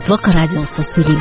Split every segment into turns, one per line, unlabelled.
Азатлык радиосы сөйлим.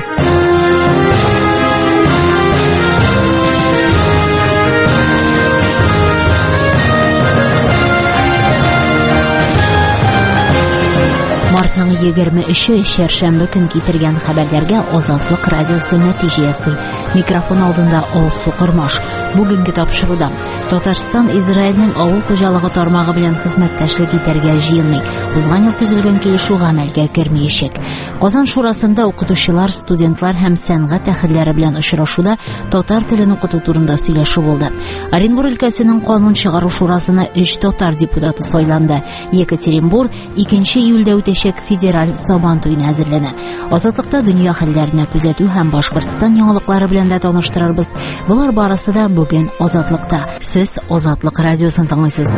Мартның 23-і шәршәмбе көн китергән хәбәрләргә Азатлык радиосы нәтиҗәсе. Микрофон алдында Алсу Кырмаш. Бүгенге тапшыруда Татарстан Израильнең авыл хуҗалыгы тармагы белән хезмәттәшлек итәргә җыенмый. Узган ел төзелгән килешү гамәлгә кермәячәк. Казан шурасында укытучылар, студентлар һәм сәнгать әһелләре белән очрашуда татар телен укыту турында сөйләшү булды. Оренбур өлкәсенең канун чыгару шурасына 3 татар депутаты сайланды. Екатеринбург 2 июльдә үтәчәк федераль Сабан туена әзерләнә. Азатлыкта дөнья хәлләренә күзәтү һәм Башкортстан яңалыклары белән дә таныштырырбыз. Булар барысы да бүген Азатлыкта. Сез Азатлык радиосын тыңлыйсыз.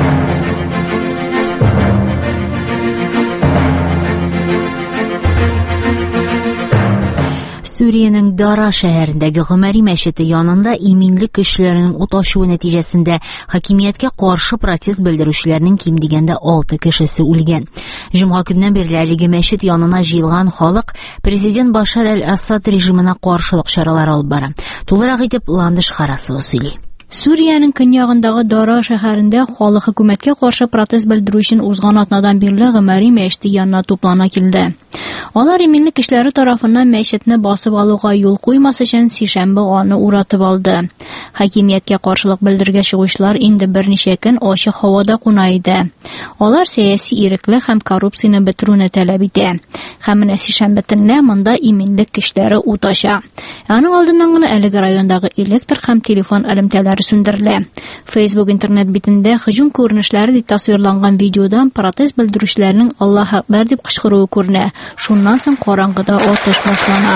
Сүриянең Дара шәһәрендәге Гомәри мәчете янында иминлек кешеләренең ут ачуы нәтиҗәсендә хакимияткә каршы протест белдерүчеләрнең ким дигәндә 6 кешесе үлгән. Җомга көннән бирле әлеге мәчет янына җыелган халык президент Башар әл-Асад режимына каршылык чаралары алып бара. Тулырак итеп Ландыш Харасова сөйли.
Сүриянең көньягындагы Дара шәһәрендә халык хөкүмәткә каршы протест белдерү өчен узган атнадан бирле Гомәри мәчете янына туплана килде. Алар иминлек кешеләре тарафыннан мәчетне басып алуга юл куймас өчен сишәмбе аны уратып алды. Хакимияткә каршылык белдергән чыгышлар инде берничә көн ачык һавада куна иде. Алар сәяси иреклек һәм коррупцияне бетерүне таләп итә. Һәм менә сишәмбе төнне монда иминлек кешеләре ут ача. Аның алдыннан гына әлеге райондагы электр һәм телефон элемтәләре сүндерелә. Facebook интернет битендә һөҗүм күренешләре дип тасвирланган видеодан протест белдерүчеләрнең Аллаһ әкбәр дип кычкыруы күренә. Шуннан соң караңгыда атыш башлана.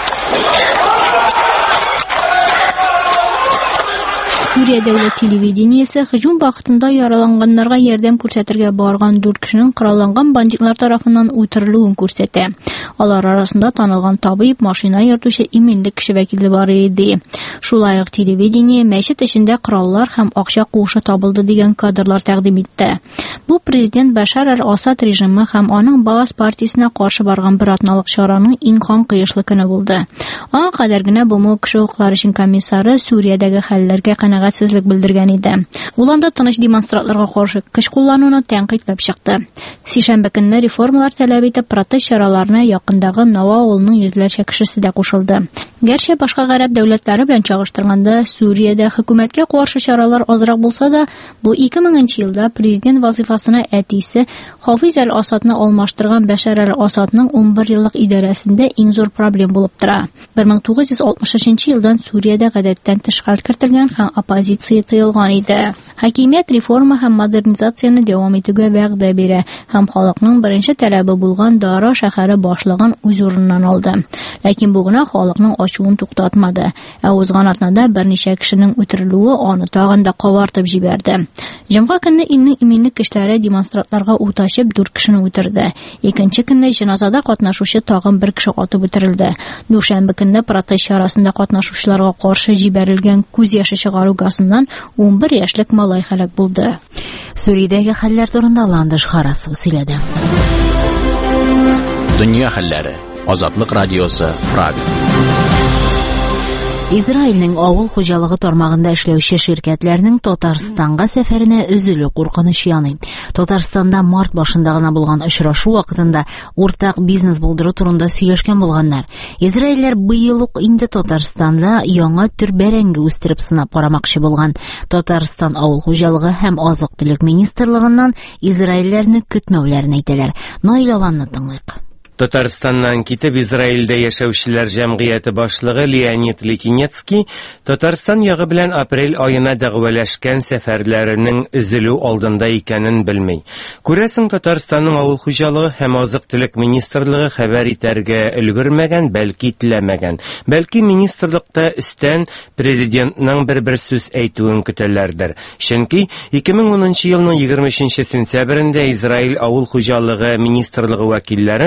Сүрия дәүләт телевидениесе һөҗүм вакытында яраланганнарга ярдәм күрсәтергә барган 4 кешенең коралланган бандитлар тарафыннан үтерелүен күрсәтә. Алар арасында танылган табиб, машина йөртүче иминлек кеше вәкиле бар иде. Шулай ук телевидение мәчет эчендә кораллар һәм акча куышы табылды дигән кадрлар тәкъдим итте. Бу президент Башар әл-Асад режимы һәм аның Баас партиясенә каршы барган бер атналык чараның иң хан кыйышлы көне булды. Аңа кадәр генә БМО кеше хукуклары өчен комиссары Сүриядәге хәлләргә канәгатьсезлек белдергән иде. Ул анда тыныч демонстрантларга каршы көч куллануны тәнкыйтьләп чыкты. Сишәмбе көнне реформалар таләп итеп протест чараларына якындагы Нава авылының йөзләрчә кешесе дә кушылды. Гәрчә башка гарәп дәүләтләре белән чагыштырганда Сүриядә хөкүмәткә каршы чаралар азрак булса да, бу 2000 елда президент вазифасына әтисе Хафиз әл-Асадны алмаштырган Башар әл-Асадның 11 еллык идарәсендә иң зур проблем булып тора. 1963 елдан Сүриядә гадәттән тыш хәл кертелгән һәм оппозиция тыелган иде. Хакимият реформа һәм модернизацияны дәвам итүгә вәгъдә бирә һәм халыкның беренче таләбе булган Дара шәһәре башлыгын үз урыныннан алды. Ләкин бу гына халыкның ачуын туктатмады. Узган атнада берничә кешенең үтерелүе аны тагын да кабартып җибәрде. Җомга көнне илнең иминлек кешеләре демонстрантларга ут ачып 4 кешене үтерде. Икенче көнне җеназада катнашучы тагын 1 кеше атып үтерелде. Дүшәмбе көнне протест чарасында катнашучыларга каршы җибәрелгән күз яше чыгару газыннан 11 яшьлек малай һәлак булды.
Сүриядәге хәлләр турында Ландыш Харасова сөйләде.
Дөнья хәлләре. Азатлык радиосы Правда.
Израильнең авыл хуҗалыгы тармагында эшләүче ширкәтләрнең Татарстанга сәфәренә өзелү куркыныч яный. Татарстанда март башында гына булган очрашу вакытында уртак бизнес булдыру турында сөйләшкән булганнар. Израильләр быел ук инде Татарстанда яңа төр бәрәңге үстереп сынап карамакчы булган. Татарстан авыл хуҗалыгы һәм азык-төлек министрлыгыннан израильләрне көтмәүләрен әйтәләр. Наил Аланны тыңлыйк.
Татарстаннан китеп Израильдә яшәүчеләр җәмгыяте башлыгы Леонид Литинецкий Татарстан ягы белән апрель аена дәгъвалашкан сәфәрләренең өзелү алдында икәнен белми. Күрәсең, Татарстанның авыл хуҗалыгы һәм азык-төлек министрлыгы хәбәр итәргә өлгермәгән, бәлки теләмәгән. Бәлки министрлыкта өстән президентның бер сүз әйтүен көтәләрдер. Чөнки 2010 елның 23 сентябрендә Израиль авыл хуҗалыгы министрлыгы вәкилләрен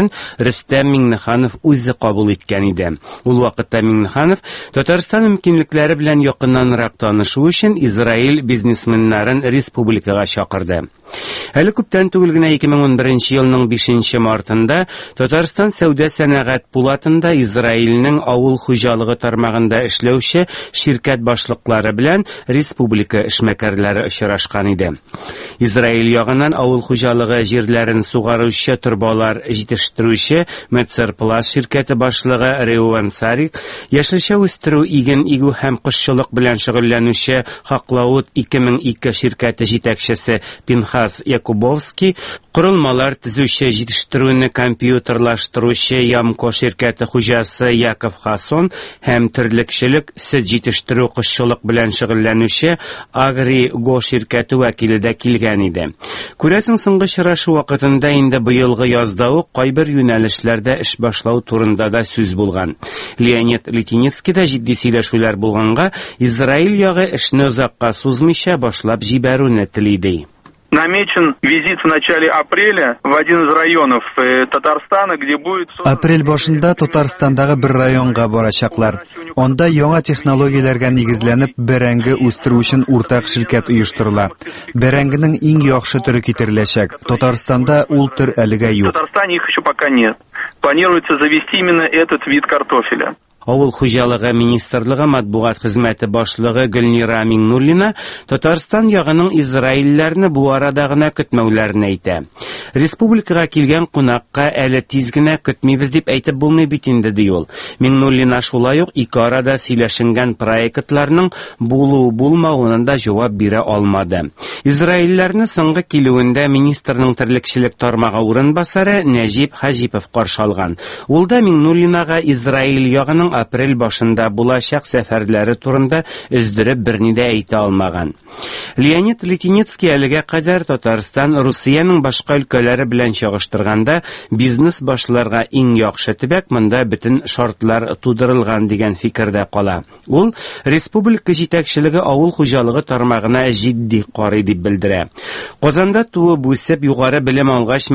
Рөстәм Миңнеханов үзе кабул иткән иде. Ул вакытта Миңнеханов Татарстан мөмкинлекләре белән якыннанрак танышу өчен Израиль бизнесменнарын республикага чакырды. Әле күптән түгел генә 2011 елның 5 мартында Татарстан сәүдә сәнәгать пулатында Израильнең авыл хуҗалыгы тармагында эшләүче ширкәт башлыклары белән республика эшмәкәрләре очрашкан иде. Израиль ягыннан авыл хуҗалыгы җирләрен сугаручы торбалар җитештерүче Метсерплас ширкәте башлыгы Реуан Сарик, яшелчә үстерү, иген игү һәм кошчылык белән шөгыльләнүче Хаклаут 2002 ширкәте җитәкчесе Пинхас Якубовский, корылмалар төзүче җитештерүне компьютерлаштыручы Ямко ширкәте хуҗасы Яков Хасон һәм терлекчелек, сөт җитештерү, кошчылык белән шөгыльләнүче Агри Го ширкәте вәкиле дә килгән иде. Күрәсең, соңгы очрашу вакытында инде быелгы язда ук кайбер юнәлешләрдә эш башлау турында да сүз булган. Леонид Литиницкий да җитди сөйләшүләр булганга, Израиль ягы эшне озакка сузмыйча башлап җибәрүне телиде.
Намечен визит в начале апреля в один из районов Татарстана, где будет...
Апрель башында Татарстандагы бер районга барачаклар. Онда яңа технологияләргә нигезләнеп бәрәңге үстерү өчен уртак ширкәт оештырыла. Бәрәңгенең иң яхшы төрө китереләчәк. Татарстанда ул төр әлегә юк.
В Татарстане их еще пока нет. Планируется завести именно этот вид картофеля.
Авыл хуҗалыгы министрлыгы матбугат хезмәте башлыгы Гөлнира Миңнуллина Татарстан ягының Израильләрне бу арада гына көтмәүләрен әйтә. Республикага килгән кунакка әле тиз генә көтмибез дип әйтеп булмый бит инде, ди ул. Миңнуллина шулай ук ике арада сөйләшенгән проектларның булу-булмавына да җавап бирә алмады. Израильләрне соңгы килүендә министрның терлекчелек тармагы урынбасары Нәҗип Хаҗипов каршы алган. Ул да Миңнуллинага Израиль ягының апрель башында булачак сәфәрләре турында өздереп берни дә әйтә алмаган. Леонид Литиницкий әлегә кадәр Татарстан Русиянең башка өлкәләре белән чагыштырганда бизнес башларга иң яхшы төбәк, монда бөтен шартлар тудырылган дигән фикердә кала. Ул республика җитәкчелеге авыл хуҗалыгы тармагына җитди карый дип белдерә. Казанда туып үсеп югары белем алгач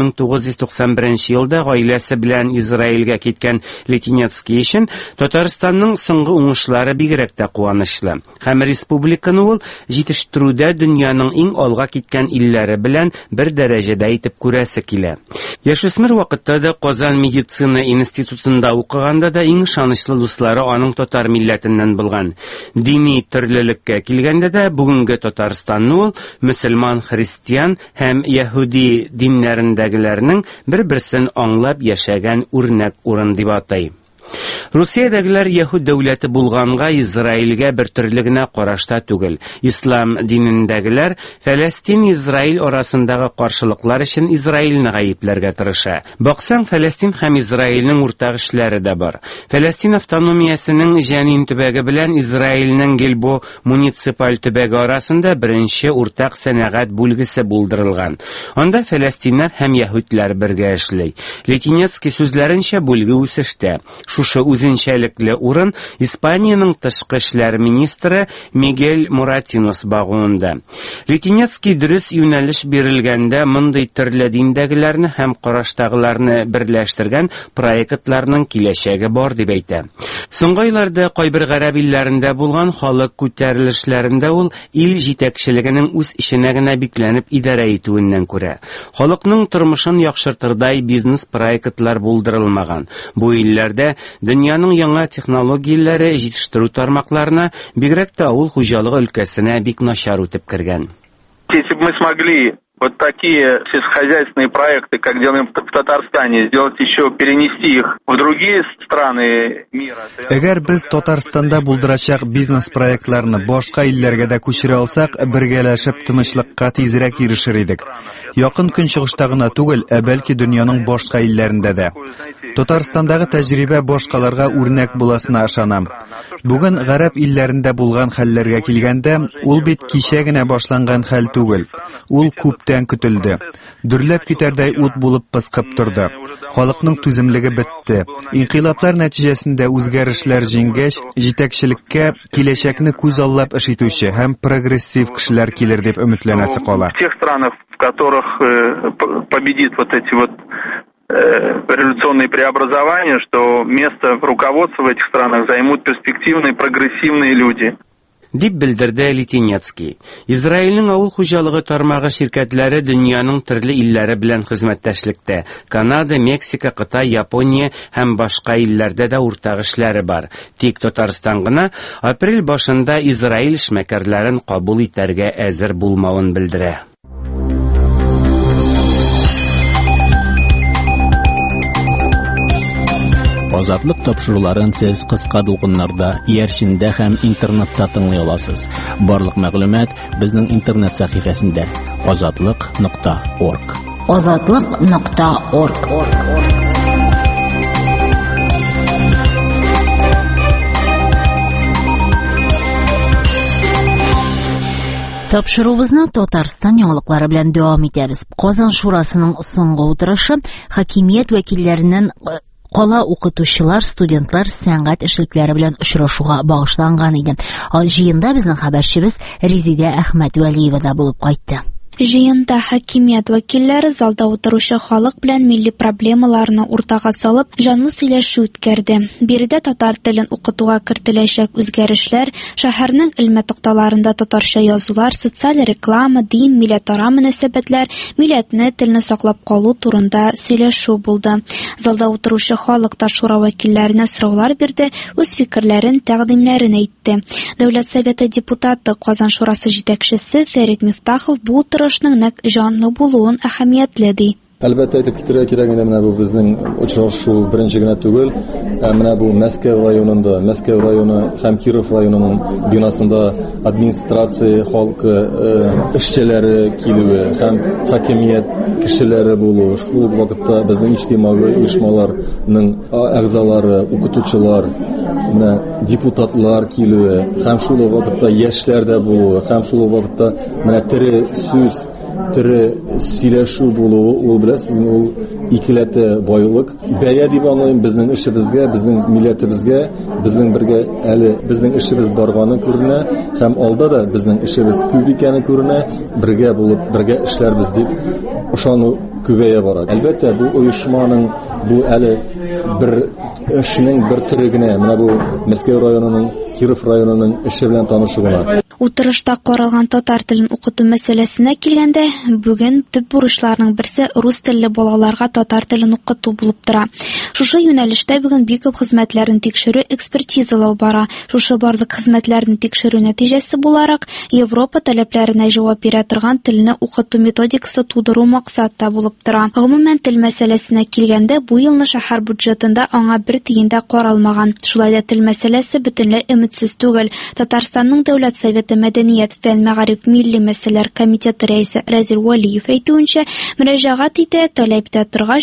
1991 елда гаиләсе белән Израильгә киткән Литиницкий өчен Татарстанның соңгы уңышлары бигрәк тә куанычлы. Һәм республиканы ул җитештерүдә дөньяның иң алга киткән илләре белән бер дәрәҗәдә итеп күрәсе килә. Яшүсмер вакытта да Казан медицина институтында укыганда да иң ышанычлы дуслары аның татар милләтеннән булган. Дини төрлелеккә килгәндә дә бүгенге Татарстанны ул мөселман, христиан һәм яһуди диннәрендәгеләрнең бер-берсен аңлап яшәгән үрнәк урын дип атай. Русиядәгеләр яһуд дәүләте булганга Израильгә бер төрле генә карашта түгел. Ислам динендәгеләр Фәләстин-Израиль арасындагы каршылыклар өчен Израильне гаепләргә тырыша. Баксаң, Фәләстин һәм Израильнең уртак эшләре дә бар. Фәләстин автономиясенең Җәнин төбәге белән Израильнең Гелбо муниципаль төбәге арасында беренче уртак сәнәгать бүлгесе булдырылган. Анда фәләстиннәр һәм яһудлар бергә эшли. Литинецкий сүзләренчә, бүлге үсештә. Шушы үзенчәлекле урын Испаниянең тышкы эшләр министры Мигель Муратинос багуында. Литинецкий дөрес юнәлеш бирелгәндә мондый төрле диндәгеләрне һәм караштагыларны берләштергән проектларның киләчәге бар дип әйтә. Соңгы елларда кайбер гарәп илләрендә булган халык күтәрелешләрендә ул ил җитәкчелегенең үз эшенә генә бикләнеп идарә итүеннән күрә. Халыкның тормышын яхшыртырдай бизнес проектлар булдырылмаган. Бу илләрдә дөньяның яңа технологияләре җитештерү тармакларына, бигрәк тә авыл хуҗалыгы өлкәсенә бик начар үтеп кергән.
Если бы мы смогли вот такие сельскохозяйственные проекты, как делаем в Татарстане, сделать еще, перенести их в другие страны мира.
Әгәр без Татарстанда булдырачак бизнес проектларны башка илләргә дә күчерә алсак, бергәләшеп тынычлыкка тизрәк ирешер идек. Якын көнчыгышта гына түгел, бәлки дөньяның башка илләрендә дә. Татарстандагы тәҗрибә башкаларга үрнәк буласына ышанам. Бүген гарәп илләрендә булган хәлләргә килгәндә, ул бит кичә генә башланган хәл түгел. Ул күптән көтелде. Дөрләп китәрдәй ут булып пыскып торды. Халыкның түземлеге бетте. Инкыйлаблар нәтиҗәсендә үзгәрешләр җиңгәч, җитәкчелеккә киләчәкне күз аллап эш итүче һәм прогрессив кешеләр килер дип өметләнәсе кала.
В тех странах, в которых победит вот эти вот революционные преобразования, что место в руководстве в этих странах займут перспективные, прогрессивные люди.
Дип белдерде Литинецкий. Израильнең авыл хуҗалыгы тармагы şirkәтләре дөньяның төрле илләре белән хезмәттәшлектә. Канада, Мексика, Кытай, Япония һәм башка илләрдә дә уртак эшләре бар. Тик Татарстан гына апрель башында Израиль эшмәкәрләрен кабул итәргә әзер булмавын белдерә.
Азатлык тапшыруларын сез кыска дулкыннарда, иярчендә һәм интернетта тыңлый аласыз. Барлык мәгълүмат безнең интернет сәхифәсендә azatliq.org.
azatliq.org. Тапшырубызны Татарстан яңалыклары белән дәвам итәбез. Казан шурасының соңгы утырышы хакимият вәкилләреннән Кала укытучылар, студентлар сәнгать эшлекләре белән очрашуга багышланган иде. Җыенда безнең хәбәрчебез Резидә Әхмәтвәлиева да булып кайтты.
Җыенда хакимият вәкилләре залда утыручы халык белән милли проблемаларны уртага салып, җанлы сөйләшү үткәрде. Биредә татар телен укытуга кертеләчәк үзгәрешләр, шәһәрнең элмә токталарында татарча язулар, социаль реклама, дин, милләтара мөнәсәбәтләр, милләтне, телне саклап калу турында сөйләшү булды. Залда утыручы халык та шура вәкилләренә сораулар бирде, үз фикерләрен, тәкъдимнәрен әйтте. Дәүләт советы депутаты, Казан шурасы җитәкчесе Фәрит Мифтахов бу нәк җанлы булуын әһәмиятле ди.
Әлбәттә әйтеп китәргә кирәк инде менә бу безнең очрашу беренче генә түгел, менә бу Мәскәү районында, Мәскәү районы һәм Киров районының бинасында администрация халкы эшчеләре килүе һәм хакимият кешеләре булу, шул вакытта безнең иҗтимагый оешмаларның әгъзалары, укытучылар, менә депутатлар килүе һәм шул вакытта яшьләр дә булу, һәм шул вакытта менә тере сүз тере сөйләшү булуы, ул беләсез, ул икеләтә байлык. Бәя дип аныйм безнең эшебезгә, безнең милләтебезгә, безнең бергә әле безнең эшебез барганы күренә һәм алда да безнең эшебез күп икәне күренә, бергә булып, бергә эшләрбез дип ышану күбәя бара. Әлбәттә, бу оешманың бу әле бер эшнең бер төре генә, менә бу Мәскәү районының, Киров районының эше белән танышу гына.
Утырышта каралган татар телен укыту мәсьәләсенә килгәндә, бүген төп бурычларның берсе рус телле балаларга татар телен укыту булып тора. Шушы юнәлештә бүген бик күп хезмәтләрне тикшерү, экспертизалау бара. Шушы барлык хезмәтләрне тикшерү нәтиҗәсе буларак Европа таләпләренә җавап бирә торган телне укыту методикасы тудыру максатта булып тора. Гомумән тел мәсьәләсенә килгәндә, бу елны шәһәр бюджетында аңа бер тиен дә каралмаган. Шулай да тел мәсьәләсе бөтенләй өметсез түгел. Татарстанның дәүләт советы Мәдәният, фән, мәгариф, милли мәсьәләләр комитеты рәисе Разил Валиев әйтүенчә, мөрәҗәгать итә, таләп итә торгач,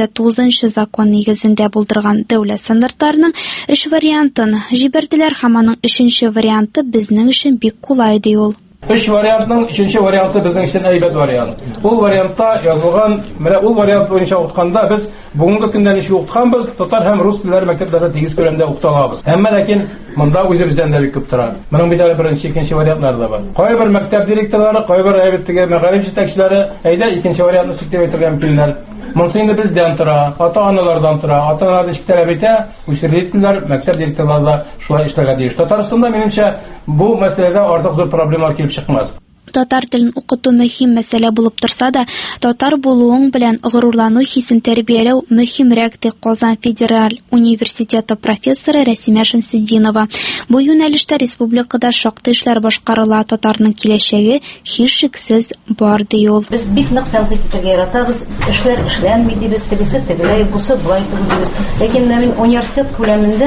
309 закон нигезендә булдырган дәүләт стандартларының 3 вариантын җибәрделәр һәм аның 3нче варианты безнең өчен бик кулай ди ул.
3 вариантның 3нче варианты безнең өчен әйбәт вариант. Ул вариантта язылган, менә ул вариант буенча укытканда без бүгенге көндә ничек укытканбыз, татар һәм рус телләре мәктәпләрендә тигез күләмдә укыталабыз. Әмма ләкин монда үзебездән дә бик күп тора. Моның бит әле беренче, икенче вариантлары да бар. Кайбер мәктәп директорлары, кайбер әйбәттәге мәгариф җитәкчеләре әйдә икенче вариантны сүктәп әйтергә мөмкиннәр. Монысы инде бездән тора, ата-аналардан тора. Ата-аналар ничек таләп итә, үстерлекләр, мәктәп директорлары да шулай эшләргә тиеш. Татарстанда минемчә бу мәсьәләдә артык зур проблемалар килеп чыкмас.
Татар телен укыту мөһим мәсьәлә булып торса да, татар булуың белән горурлану хисен тәрбияләү мөһимрәк ди Казан федераль университеты профессоры Рәсимә Шәмсетдинова. Бу юнәлештә республикада шактый эшләр башкарыла, татарның киләчәге һичшиксез бар ди ул.
Без бик нык тәнкыйть итәргә яратабыз, эшләр эшләнми дибез, тегесе тегеләй, бусы булай дибез. Ләкин мин университет күләмендә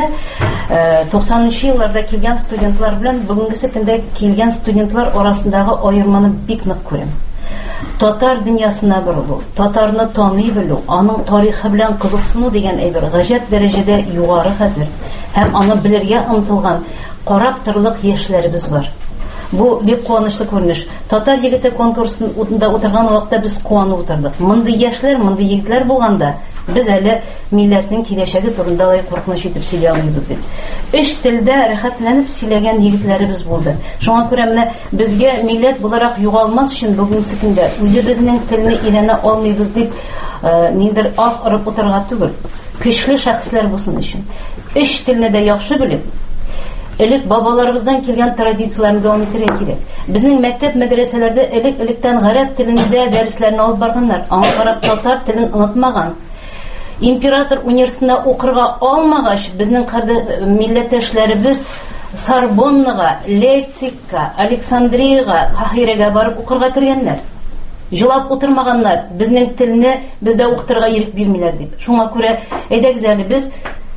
90нчы елларда килгән студентлар белән бүгенгесе көндә килгән студентлар арасындагы аерманы бик нык күрәм. Татар дөньясына борылу, татарны таный белү, аның тарихы белән кызыксыну дигән әйбер гаҗәп дәрәҗәдә югары хәзер һәм аны белергә омтылган карап торырлык яшьләребез бар. Бу бик куанычлы күренеш. Татар егете конкурсында утырган вакытта без куанып утырдык. Мондый яшьләр, мондый егетләр булганда, без әле милләтнең киләчәге турында да куркыныч итеп сөйләй алмыйбыз дип. 3 телдә рәхәтләнеп сөйләгән егетләребез булды. Шуңа күрә менә безгә милләт буларак югалмас өчен бүгенге көндә үзебезнең телне өйрәнә алмыйбыз дип ниндер ах ырып утырга түгел, көчле шәхесләр булсын өчен. Өч телне дә яхшы белеп, элек бабаларыбыздан килгән традицияләрне дәвам итәргә кирәк. Безнең мәктәп мәдрәсәләрдә элек-электән гарәп телендә дәресләрне алып барганнар. Аңа карап татар телен онытмаган. Император университетына укырга алмагач, безнең милләттәшләребез Сорбоннага, Лейпцигка, Александрияга, Кахирәгә барып укырга кергәннәр. Җылап утырмаганнар. Безнең телне бездә укытырга ирек бирмиләр дип. Шуңа күрә әйдәгез әле без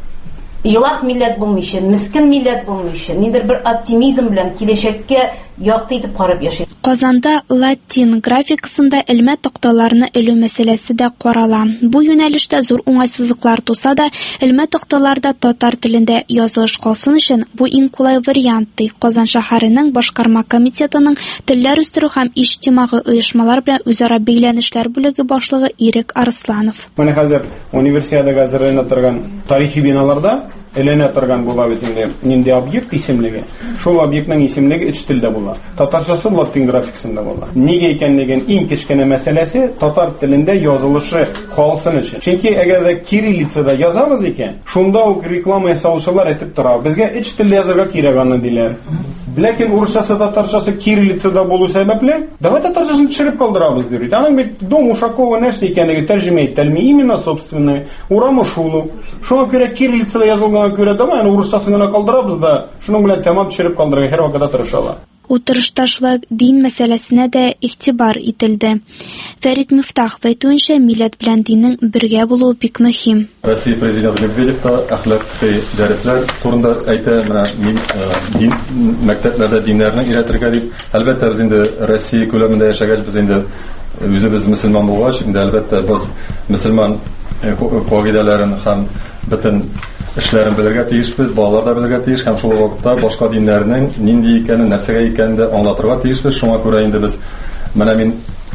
Илах милләт булмыйча, мискин милләт булмыйча, ниндер бер оптимизм белән киләчәккә якты итеп карап яши.
Казанда латин графикасында элмә такталарны элү мәсьәләсе дә карала. Бу юнәлештә зур уңайсызлыклар туса да, элмә такталарда татар телендә язылыш калсын өчен бу иң кулай вариант ди Казан шәһәренең башкарма комитетының телләр үстерү һәм иҗтимагый оешмалар белән үзара бәйләнешләр бүлеге башлыгы Ирек Арсланов.
Менә хәзер универсиадага әзерләнә торган тарихи биналарда эленә торган була бит инде нинди объект исемлеге. Шул объектның исемлеге өч телдә була. Татарчасы латин графикасында була. Нигә икәнлеген иң кечкенә мәсьәләсе татар телендә язылышы калсын өчен. Чөнки әгәр дә кириллицада язабыз икән, шунда ук реклама ясаучылар әйтеп тора. Безгә өч телдә язарга кирәк аны диләр. Ләкин урысчасы, татарчасы кириллицада булу сәбәпле, давай татарчасын төшереп калдырабыз дирит. Аның бит Дом Ушакова нәрсә икәнлеге тәрҗемә ителми, именно собственный, урамы шулу. Шуңа күрә кириллицада язылган күрә давай аны урысчасын гына калдырабыз да, шуның белән тәмам төшереп калдырырга һәр вакытта тырышалар.
Утырышта шулай дин мәсьәләсенә дә игътибар ителде. Фәрит Мифтахов әйтүенчә, милләт белән диннең бергә булуы бик мөһим.
Россия президенты Медведев та әхлакый дәресләр турында әйтә, менә дин мәктәпләрдә диннәрне өйрәтергә дип. Әлбәттә без инде Россия күләмендә яшәгәч, без инде үзебез мөселман булгач, инде әлбәттә без мөселман кагыйдәләрен һәм бөтен эшләрен белергә тиешбез, балалар да белергә тиеш, һәм шул вакытта башка диннәрнең нинди икәнен, нәрсәгә икәнен дә аңлатырга тиешбез. Шуңа күрә инде без менә мин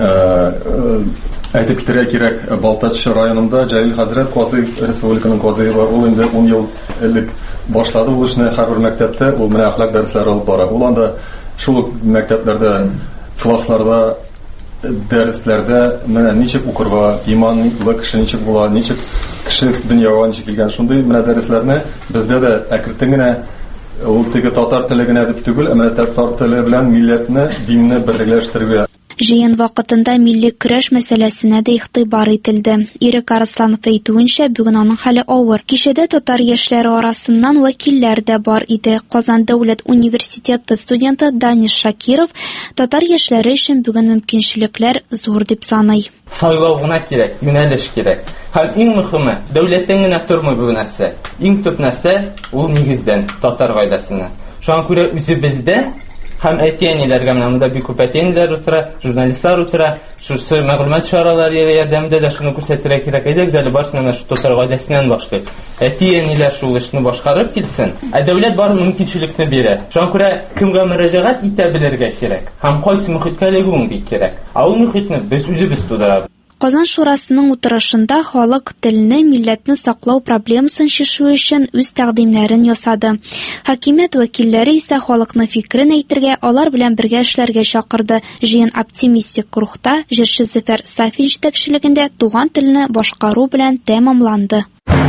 әйтеп китәргә кирәк, Балтач районында Җәлил хәзрәт Казый республиканың казые бар. Ул инде 10 ел элек башлады ул эшне һәрбер мәктәптә, ул менә әхлак дәресләре алып бара. Ул анда шул мәктәпләрдә, классларда, дәресләрдә менә ничек укырга, иманлы кеше ничек була, ничек кеше дөньяга ничек килгән, шундый менә дәресләрне бездә дә әкрен генә ул теге татар теле генә дип түгел, менә татар теле белән милләтне, динне берләштерергә.
Җыен вакытында милли көрәш мәсьәләсенә дә игътибар ителде. Ирек Арсланов әйтүенчә, бүген аның хәле авыр. Кичәдә татар яшьләре арасыннан вәкилләр дә бар иде. Казан дәүләт университеты студенты Даниш Шакиров татар яшьләре өчен бүген мөмкинчелекләр зур дип саный.
Сайлау гына кирәк, юнәлеш кирәк. Һәм иң мөһиме, дәүләттән генә тормый бу нәрсә. Иң төп нәрсә ул нигездән татар гаиләсенә. Шуңа күрә үзебездә һәм әтиәниләргә менә монда бик күп әтиәниләр утыра, журналистлар утыра, шушы мәгълүмат чаралары ярдәмендә дә шуны күрсәтергә кирәк. Әйдәгез әле барысыннан шу татар гаиләсеннән башлыйк. Әтиәниләр шул эшне башкарып килсен. Дәүләт бар мөмкинчелекне бирә. Шуңа күрә кемгә мөрәҗәгать итә белергә кирәк. Һәм кайсы мөхиткә эләгүең бик кирәк. Ул мөхитне без үзебез тудырабыз.
Казан шурасының утырышында халык телне, милләтне саклау проблемасын чишү өчен үз тәкъдимнәрен ясады. Хакимият вәкилләре исә халыкны фикерен әйтергә, алар белән бергә эшләргә чакырды. Җыен оптимистик рухта җырчы Зөфәр Сафин җитәкчелегендә туган телне башкару белән тәмамланды.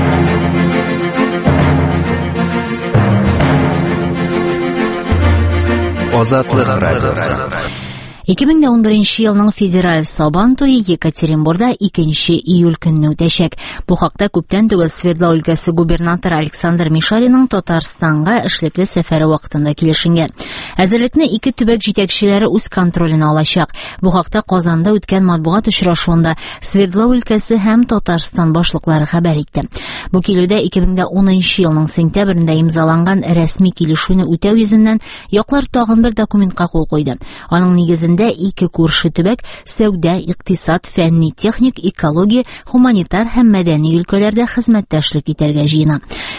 Азатлык радиосы.
2011 елның федераль Сабан туе Екатеринбурда 2 июль көнне үтәчәк. Бу хакта күптән түгел Свердлов өлкәсе губернаторы Александр Мишариның Татарстанга эшлекле сәфәре вакытында килешенгән. Әзерлекне ике төбәк җитәкчеләре үз контролена алачак. Бу хакта Казанда үткән матбугат очрашуында Свердлов өлкәсе һәм Татарстан башлыклары хәбәр итте. Бу килүдә 2010 елның сентябрендә имзаланган рәсми килешүне үтәү йөзеннән яклар тагын бер документка кул куйды. Аның нигезендә ике күрше төбәк сәүдә, икътисад, фәнни, техник, экология, гуманитар һәм мәдәни өлкәләрдә хезмәттәшлек итәргә җыена.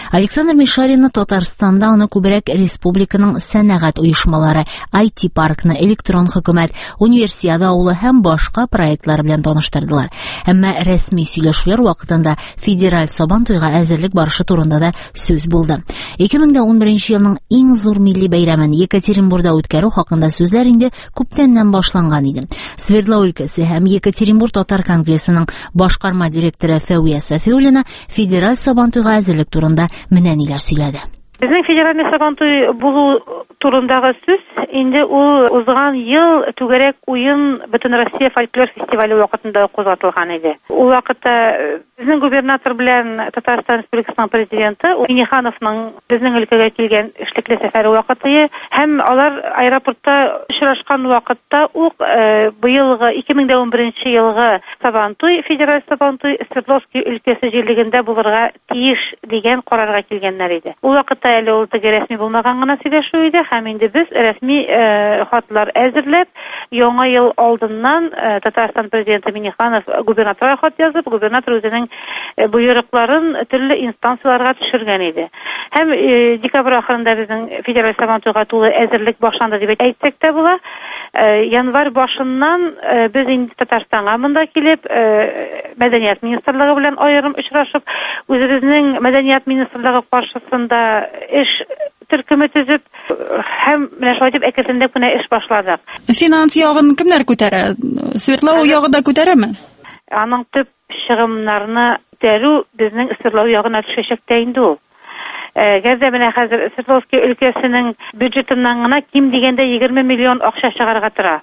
Александр Мишаринны Татарстанда аны күбрәк республиканың сәнәгать оешмалары, IT паркны, электрон хөкүмәт, универсиада авылы һәм башка проектлар белән таныштырдылар. Әмма рәсми сөйләшүләр вакытында федераль Сабантуйга әзерлек барышы турында да сүз булды. 2011 елның иң зур милли бәйрәмен Екатеринбурда үткәрү хакында сүзләр инде күптәннән башланган иде. Свердлов өлкәсе һәм Екатеринбург татар конгрессының башкарма директоры Фәвия Сафиуллина федераль Сабантуйга әзерлек турында менә ниләр сөйләде.
Безнең федераль Сабантуй булу турындагы сүз инде ул узган ел түгәрәк уен Бөтен Россия фольклор фестивале вакытында кузгатылган иде. Ул вакытта безнең губернатор белән Татарстан Республикасының президенты Миннихановның безнең өлкәгә килгән эшлекле сәфәре вакыты һәм алар аэропортта очрашкан вакытта ук быелгы 2011 елгы Сабантуй, федераль Сабантуй Свердловский өлкәсе җирлегендә булырга тиеш дигән карарга килгәннәр иде. Ул вакытта әле ул рәсми булмаган гына сөйләшү иде һәм инде без рәсми хатлар әзерләп, яңа ел алдыннан Татарстан президенты Минниханов губернаторга хат язып, губернатор үзенең боерыкларын төрле инстанцияларга төшергән иде. Һәм декабрь ахырында безнең федераль Сабантуйга тулы әзерлек башланды дип әйтсәк тә була. Январь башыннан без инде Татарстанга монда килеп, мәдәният министрлыгы белән аерым очрашып, үзебезнең мәдәният министрлыгы каршысында эш төркеме төзеп, һәм менә шулай дип әкренләп кенә эш башладык.
Финанс ягын кемнәр күтәрә? Свердлов ягы да күтәрәме?
Аның төп чыгымнарны күтәрү безнең Свердлов ягына төшәчәк тә инде ул. Гәрдә менә хәзер Свердловский өлкәсенең бюджетыннан гына ким дигәндә 20 миллион акча чыгарга тора.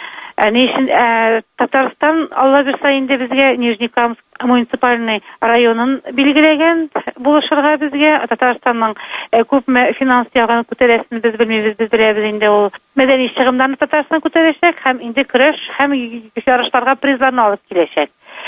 Татарстан Алла бирсә инде безгә Нижнекамск муниципальный районын билгеләгән булышырга безгә. Татарстанның күпме финанс ягын күтәрәсен без белмибез, без беләбез инде ул мәдәни чыгымнарны Татарстан күтәрәчәк һәм инде көрәш һәм ярышларга призларны алып киләчәк.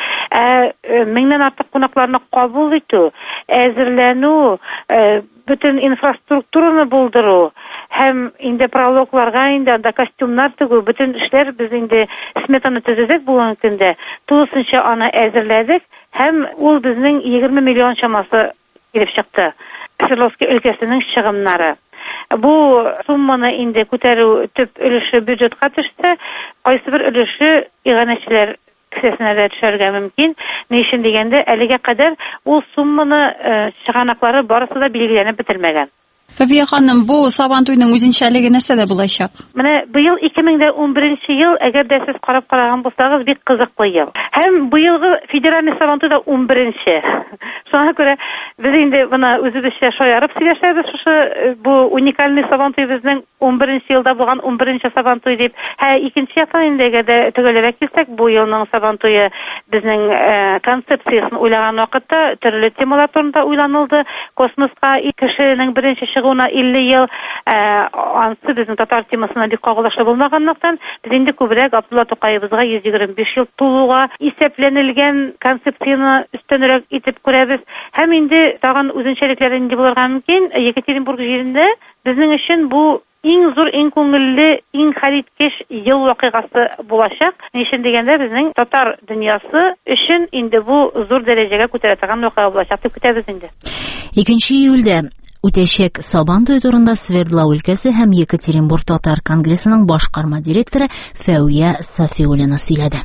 Меңнән артык кунакларны кабул итү, әзерләнү, бөтен инфраструктураны булдыру һәм инде прологларга инде анда костюмнар тегү, бөтен эшләр без инде сметаны төзедек бүгенге көндә. Тулысынча аны әзерләдек һәм ул безнең 20 миллион чамасы килеп чыкты. Свердловский өлкәсенең чыгымнары. Бу сумманы инде күтәрү төп өлеше бюджетка төште, кайсы бер өлеше иганәчеләр кесәсенә дә төшәргә мөмкин. Ни өчен дигәндә, әлегә кадәр ул сумманы чыганаклары барысы да билгеләнеп бетермәгән.
Фәвия ханым, бу Сабантуйның үзенчәлеге нәрсәдә булачак?
Менә быел 2011 ел, әгәр дә сез карап караган булсагыз, бик кызыклы ел. Һәм быелгы федераль Сабантуй да 11-нче. Шуңа күрә без инде моны үзебезчә шаярып сөйләшәбез, шушы бу уникальный Сабантуй безнең 11-нче елда булган 11-нче Сабантуй дип. Икенче яктан инде әгәр төгәлрәк килсәк, бу елның Сабантуе безнең концепциясын уйлаган вакытта төрле темалар турында уйланылды. Космоска кешенең беренче чыгуына 50 ел, ансы безнең татар темасына бик кагылышлы булмаганлыктан, biz инде күбрәк Абдулла Тукаебызга 125 ел тулуга исәпләнелгән концепцияны өстенрәк итеп күрәбез. Һәм инде тагын үзенчәлекләре инде булырга мөмкин. Екатеринбург җирендә безнең өчен бу иң зур, иң күңелле, иң хәлиткеч ел вакыйгасы булачак. Ни өчен дигәндә, безнең татар дөньясы өчен инде бу зур дәрәҗәгә күтәрә торган вакыйга булачак дип көтәбез инде.
2 июльдә үтәчәк Сабантуй турында Свердлов өлкәсе һәм Екатеринбург татар конгрессының башкарма директоры Фәвия Сафиуллина сөйләде.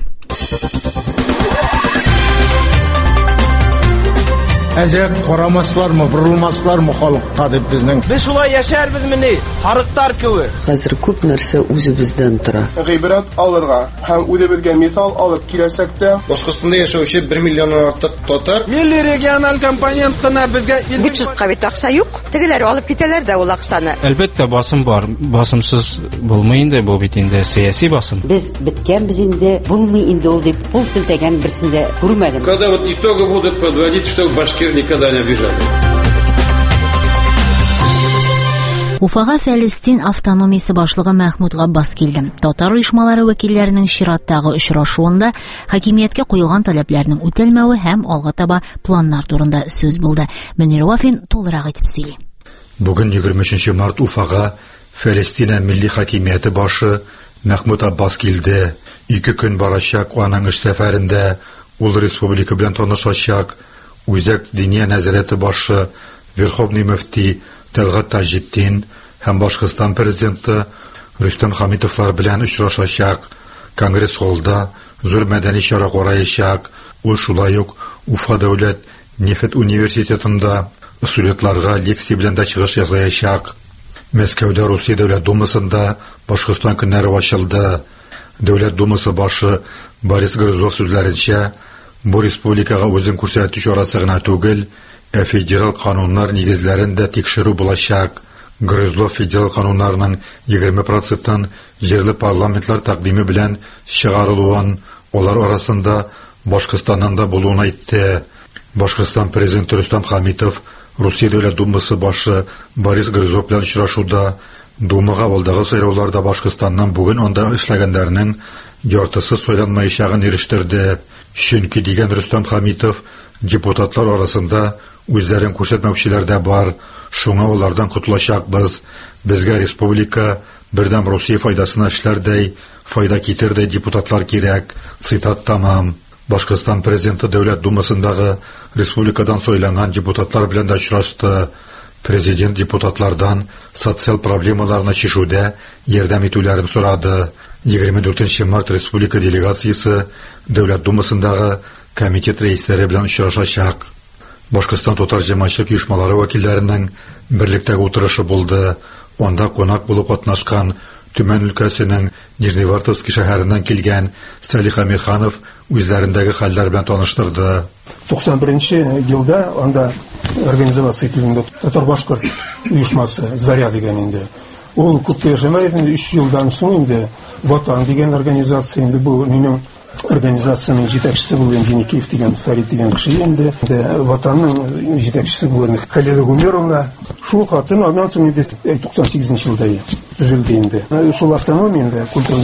Әзрәк карамаслармы, борылмаслармы халыкка дип безнең.
Без шулай яшәрбезмени? Харыктар кебек.
Хәзер күп нәрсә үзебездән тора.
Гыйбрат алырга һәм үзебезгә мисал алып киләсәк тә,
Башкортстанда яшәүче 1 миллионнан артык татар
милли региональ компонент кына безгә
бюджетка бит акча юк. Тегеләр алып китәләр дә ул акчаны.
Әлбәттә басым бар. Басымсыз булмый инде бу бит инде сиясәт басым.
Без биткәнбез инде, булмый инде ул дип пул силтәгән берсендә күрмәдем.
Когда вот итоги будут подводить, что башкир никогда не обижали.
Уфага Фәлестин автономиясе башлыгы Мәхмүд Габбас килде. Татар оешмалары вәкилләренең чираттагы очрашуында хакимияткә куелган таләпләрнең үтәлмәве һәм алга таба планнар турында сүз булды. Мөнир Вафин толырак итеп сөйли.
Бүген 23 март Уфага Фәлестин милли хакимияте башы Мәхмүд Габбас килде. 2 көн барачак аның эш сәфәрендә ул республика белән танышачак. Үзәк диния нәзарәте башы Верховный мөфти Тәлгат Таҗетдин һәм Башкортстан президенты Рөстәм Хәмитовлар белән очрашачак. Конгресс холлда зур мәдәни чара караячак. Ул шулай ук Уфа дәүләт нефть университетында студентларга лекция белән дә чыгыш ясаячак. Мәскәүдә Русия дәүләт думасында Башкортстан көннәре ачылды. Дәүләт думасы башы Борис Грызлов сүзләренчә, бу республикага үзен күрсәтү чарасы гына түгел, федераль кануннар нигезләрендә тикшерү булачак. Грызлов федераль кануннарның 20%-ын җирле парламентлар тәкъдиме белән чыгарылуын, алар арасында Башкортстанның да булуын әйтте. Башкортстан президенты Рөстәм Хәмитов Русия дәүләт думасы башы Борис Грызлов белән очрашуда думага алдагы сайлауларда Башкортстаннан бүген анда эшләгәннәрнең яртысы сайланмаячагын ирештерде. Чөнки дигән Рөстәм Хәмитов, депутатлар арасында үзләрен күрсәтмәүчеләр дә бар. Шуңа алардан котылачакбыз. Безгә республика бердәм Русия файдасына эшләрдәй, файда китердәй депутатлар кирәк. Цитат тамам. Башкортстан президенты дәүләт думасындагы республикадан сайланган депутатлар белән дә очрашты. Президент депутатлардан социаль проблемаларны чишүдә ярдәм итүләрен сорады. 24 март республика делегациясе дәүләт думасындагы комитет рәисләре белән очрашачак. Башкортстан татар җәмәгатьчелек оешмалары вәкилләренең берлектәге утырышы булды. Анда кунак булып катнашкан Төмән өлкәсенең Нижневартовск шәһәреннән килгән Салих Амирханов үзләрендәге хәлләр белән таныштырды.
91 елда анда организация ителгән татар-башкорт оешмасы Заря дигән инде. Ул күпкә яшәмәде, 3 елдан соң инде Ватан дигән организация инде бу минем организацияның җитәкчесе булган Деникеев дигән Фәрит дигән кеше инде. Ватанның җитәкчесе булган Халида Гумеровна. Шул хатын аннан соң инде 98 елда төзелде инде. Шул автономия инде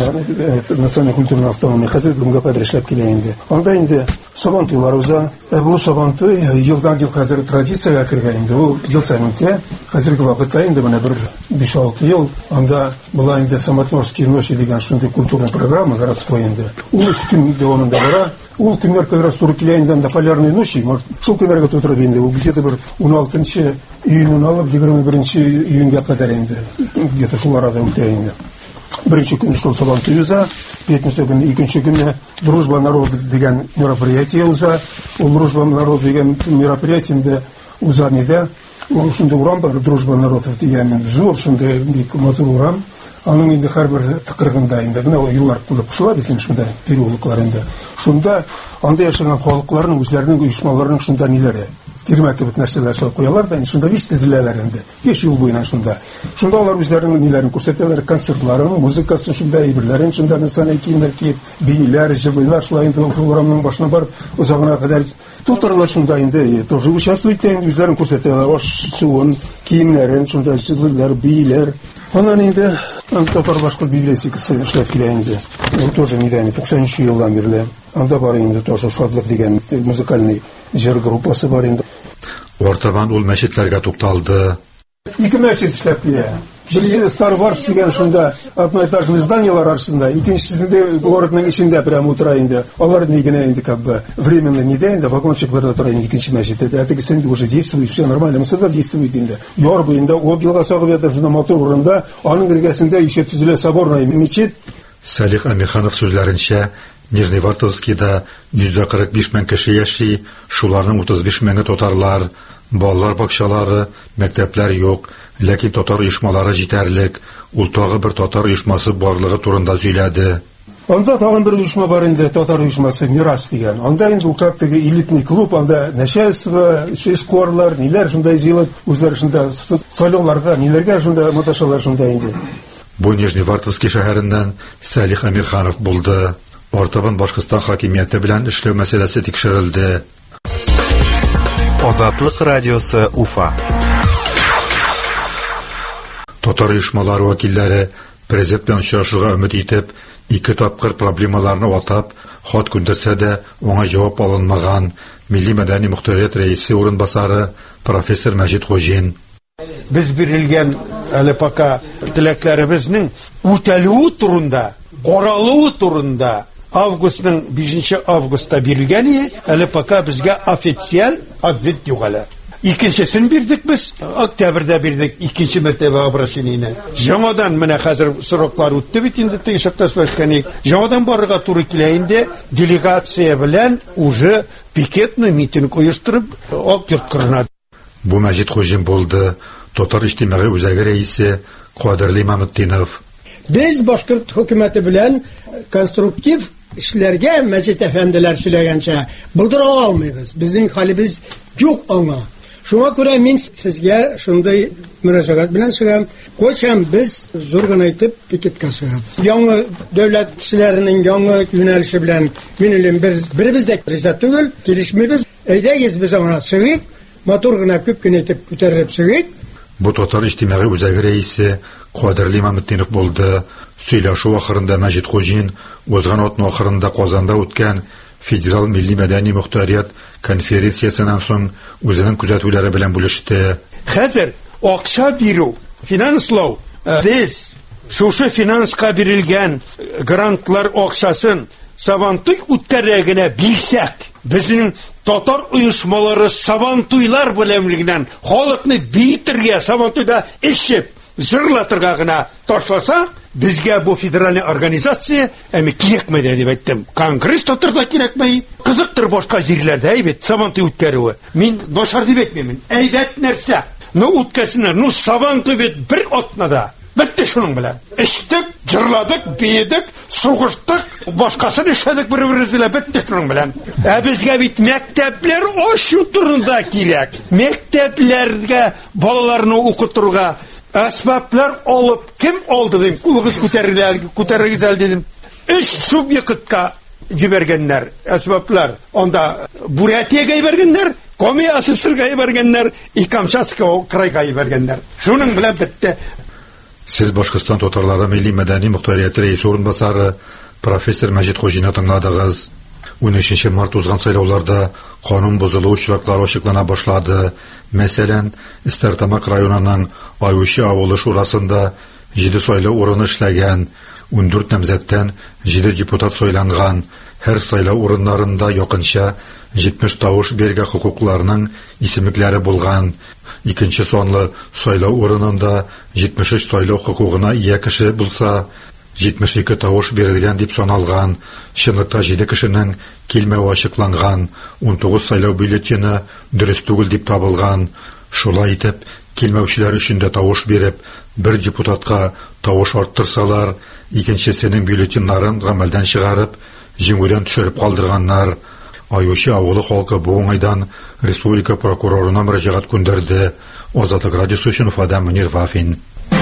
националь культурный автономия хәзер гомгә кадәр эшләп килә инде. Анда инде Сабантуйлар уза. Бу Сабантуй елдан ел хәзер традициягә кергән инде. Ул ел саен үтә. Хәзерге вакытта инде менә бер 5-6 ел анда була инде Самотнорские ночи дигән шундый культурная программа городской инде. Ул 3 көн дәвамында бара. Ул көннәр как раз туры килә инде полярные ночи. Может, шул көннәргә тутырып инде. Ул где-то бер 16 июньнән алып 21 июньгә кадәр инде. Где-то шул арада үтә инде. Беренче көн шул Сабантуй уза, 5-нче көнне, икенче көнне Дружба народов дигән мероприятие уза. Ул Дружба народов дигән мероприятиендә уза нидә? Ул шундый урам бар, Дружба народов дигән зур шундый бик матур урам. Аның инде һәрбер тыкрыгында инде менә юллар кулып шулар бит шунда переулоклар инде. Шунда анда яшәгән халыкларның үзләренең оешмаларының шунда ниләре? Тирмәк кебек нәрсәләр шул куялар да, шунда виш тезеләләр инде. 5 ел буена шунда. Шунда алар үзләренең ниләрен күрсәтәләр, концертларын, музыкасын шунда әйберләрен шунда националь киемнәр киеп, биниләр, җырлыйлар, шулай инде шул урамның башына барып, узагына кадәр тутырылар шунда инде. Тоже участвует инде үзләрен күрсәтәләр, аш-суын, киемнәрен шунда җырлыйлар, бийләр. Аннан инде татар-башкорт библиотекасы эшләп килә инде. Ул тоже нидән 93 елдан бирле. Анда бар инде тоже шатлык дигән музыкальный җыр группасы бар инде.
Ортабан ул мәчетләргә тукталды.
2 мәчет эшләп килә. Берсе Старый Варш дигән шунда одноэтажный зданиелар арасында, икенчесендә городның ичендә прямо утыра инде. Алар ни генә инде как бы временно нидә инде вагончыкларда тора инде икенче мәчеттә. Әтегесендә уже действует, все нормально, мусада действует инде. Яр буенда об елга сагып ята шунда матур урында, аның эргәсендә еще төзелә соборный мечет.
Салих Амирханов сүзләренчә, Нижневартовскида 145 мең кеше яши, шуларның 35 меңе татарлар, балалар бакчалары, мәктәпләр юк, ләкин татар оешмалары җитәрлек. Ул тагы бер татар оешмасы барлыгы турында сөйләде.
Анда тагын бер оешма бар инде, татар оешмасы Мираж дигән. Анда инде ул как теге элитный клуб, анда начальство, эшкуарлар, ниләр шунда җыелып, үзләре шунда сайлауларга, ниләргә шунда маташалар шунда инде.
Бу Нижневартовский шәһәреннән Салих Амирханов булды. Артабан Башкортстан хакимияте белән эшләү мәсьәләсе тикшерелде.
Азатлык радиосы Уфа.
Татар оешмалары вәкилләре президент белән очрашуга өмет итеп, 2 тапкыр проблемаларны атап, хат күндерсә дә, аңа җавап алынмаган. Милли мәдәни мөхтәрият рәисе урынбасары профессор Мәҗит Хуҗин.
Без бирелгән әле пока теләкләребезнең үтәлүе турында, каралуы турында августның 5 августта бирелгән, әле пока безгә официаль ответ юк әле.
Икенчесен бирдек без, октябрьдә бирдек икенче мәртәбә обращениене. Жаңадан менә хәзер сроклар үтте бит инде тегешәктәш башканы. Жаңадан барырга туры килә инде делегация белән уже пикетный митинг оештырып ак йорт кырына.
Бу Мәҗит Хуҗин булды, Татар иҗтимагый үзәге рәисе Кадерле Имаметдинов.
Без башкорт хөкүмәте белән конструктив эшләргә Мәҗит әфәнделәр сөйләгәнчә булдыра алмыйбыз. Безнең хәлебез юк аңа. Шуңа күрә мин сезгә шундый мөрәҗәгать белән чыгам. Кочам без зур гына итеп пикетка чыгабыз. Яңа дәүләт кешеләренең яңа юнәлеше белән минем беребез дә риза түгел, килешмибез. Әйдәгез без аңа чыгыйк, матур гына күп кенә итеп күтәреп чыгыйк.
Бу Татар иҗтимагый үзәге рәисе Кадерле Имаметдинов булды. Сөйләшү ахырында Мәҗит Хуҗин узган атна ахырында Казанда үткән Федераль милли мәдәни мөхтәрият конференциясеннән соң үзенең күзәтүләре белән бүлеште.
Хәзер акча бирү, финанслау, без шушы финанска бирелгән грантлар акчасын Сабантуй үткәргәнә бирсәк, безнең татар оешмалары Сабантуйлар белән генә халыкны бийтергә, Сабантуйда эшеп, җырлатырга гына ташласа, безгә бу федераль организация кирәкмәй дип әйттем. Конгресс татарда кирәкмәй. Кызыктыр башка җирләрдә әйбәт Сабантуй үткәрүе. Мин нашар дип әйтмәймен. Әйбәт нәрсә? Үткәсеннәр, Сабантуй бит бер атнада. Бетте шуның белән. Эштек, җырладык, биедек, сугыштык, башкасын эшләдек бер-беребезгә бетте шуның белән. Безгә бит мәктәпләр ачу турында кирәк. Мәктәпләргә балаларны укытырга әсбаплар алып кем алды дим, кулыгыз күтәрегез дидем. 3 субъектка җибәргәннәр әсбаплар. Анда Бурятиягә җибәргәннәр, Коми АССРга җибәргәннәр, и Камчатского крайга җибәргәннәр. Шуның белән бетте.
Сез Башкортстан татарлары милли мәдәни мөхтәрияте рәисе урынбасары профессор Мәҗит Хуҗинны тыңладыгыз. 13 март узган сайлауларда канун бозылу очраклары ачыклана башлады. Мәсәлән, Стартамак районының Аюши авылы шурасында 7 сайлау урыны эшләгән, 14 намзәттән 7 депутат сайланган. Һәр сайлау урыннарында якынча 70 тавыш бергә хокукларының исемлекләре булган. Икенче санлы сайлау урынында 73 сайлау хокугына ия кеше булса, 72 тавыш бирелгән дип саналган. Чынлыкта 7 кешенең килмәүе ачыкланган, 19 сайлау бюллетены дөрес түгел дип табылган. Шулай итеп, килмәүчеләр өчен дә тавыш биреп, бер депутатка тавыш арттырсалар, икенчесенең бюллетеннарын гамәлдән чыгарып, җиңүдән төшереп калдырганнар. Аюши авылы халкы бу уңайдан республика прокурорына мөрәҗәгать күндерде. Азатлык радиосы өчен Фадам Мөнир Вафин.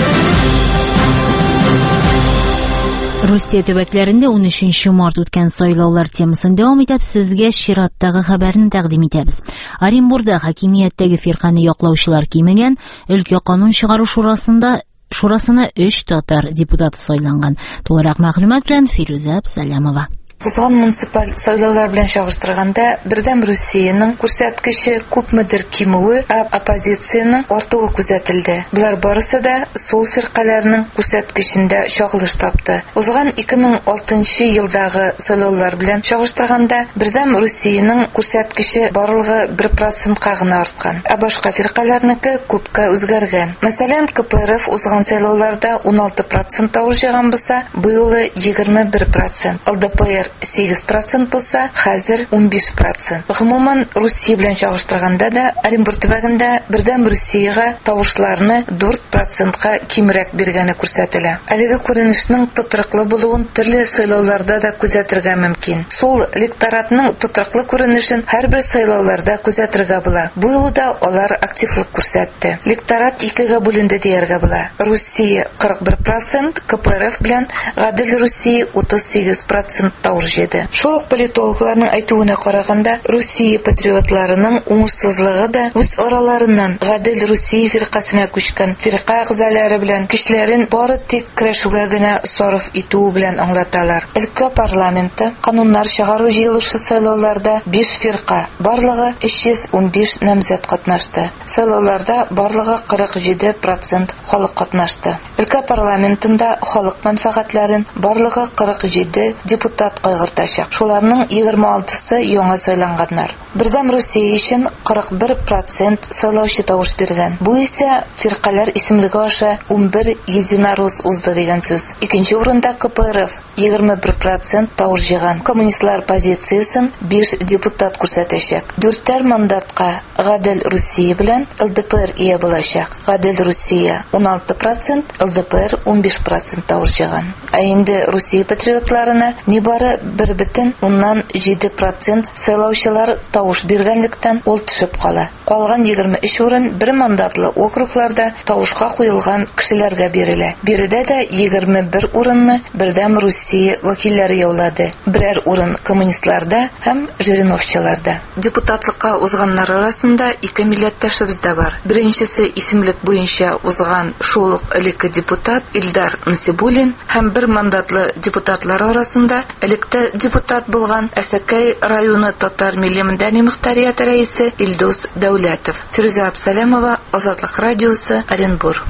Русия төбәкләрендә 13 март үткән сайлаулар темасын дәвам итеп сезгә чираттагы хәбәрне тәкъдим итәбез. Оренбургда хакимияттәге фирканы яклаучылар кимегән өлкә канун чыгару шурасына 3 татар депутаты сайланган. Тулырак мәгълүмат белән Фируза Абсалямова.
Узган муниципаль сайлаулар белән чагыштырганда, бердәм Русиянең күрсәткече күпмедер кимүе, оппозициянең артуы күзәтелде. Булар барысы да сул фиркаларның күрсәткечендә чагылыш тапты. Узган 2006 елдагы сайлаулар белән чагыштырганда, бердәм Русиянең күрсәткече барлыгы 1%-ка гына арткан. Башка фиркаларныкы күпкә үзгәргән. Мәсәлән, КПРФ узган сайлауларда 16% тавыш җыйган булса, бу юлы 21%. ЛДПР 8% булса, хәзер 15%. Гомумән Русия белән чагыштырганда да Оренбург төбәгендә бердәм Русиягә тавышларны 4%-ка кимрәк биргәне күрсәтелә. Әлеге күренешнең тотрыклы булуын төрле сайлауларда да күзәтергә мөмкин. Сул электоратның тотрыклы күренешен һәрбер сайлауларда күзәтергә була. Бу юлда алар активлык күрсәтте. Электорат 2-гә бүленде дияргә була. Русия 41%, КПРФ белән Гадел Русия 38% тавыш җыйды. Шул политологларның әйтүенә караганда, Русия патриотларының уңышсызлыгы да үз араларыннан Гадел Русия фиркасына күчкән фирка әгъзалары белән көчләрен бары тик көрәшүгә генә сарыф итү белән аңлаталар. Өлкә парламенты кануннар чыгару җыелышы сайлауларда 5 фирка, барлыгы 315 намзәт катнашты. Сайлауларда барлыгы 47% халык катнашты. Өлкә парламентында халык мәнфәгатьләрен барлыгы 47 депутат кайгыртачак. Шуларның 26-сы яңа сайланганнар. Бердәм Русия өчен 41% сайлаучы тавыш биргән. Бу исә фиркалар исемлеге аша 11 единорос узды дигән сүз. Икенче урында КПРФ 21% тавыш җыйган. Коммунистлар позициясын 5 депутат күрсәтәчәк. 4 мандатка Гадел Русия белән ЛДПР ия булачак. Гадел Русия 16%, ЛДПР 15% тавыш җыйган. Инде Русия патриотларына нибары 1,7% сайлаучылар тавыш биргәнлектән ул төшеп кала. Калган 23 урын бер мандатлы округларда тавышка куелган кешеләргә бирелә. Биредә дә 21 урынны Бердәм Русия вәкилләре яулады. Берәр урын коммунистларда һәм Жириновчыларда. Депутатлыкка узганнар арасында 2 милләттәшебез дә бар. Беренчесе исемлек буенча узган шул элекке депутат Илдар Насибуллин һәм бер мандатлы депутатлар арасында электе депутат булган Әсәкәй районы татар милли мәдәни мөхтәрияте рәисе Илдус Дәүләтов. Фируза Абсалямова, Азатлык радиосы, Оренбур.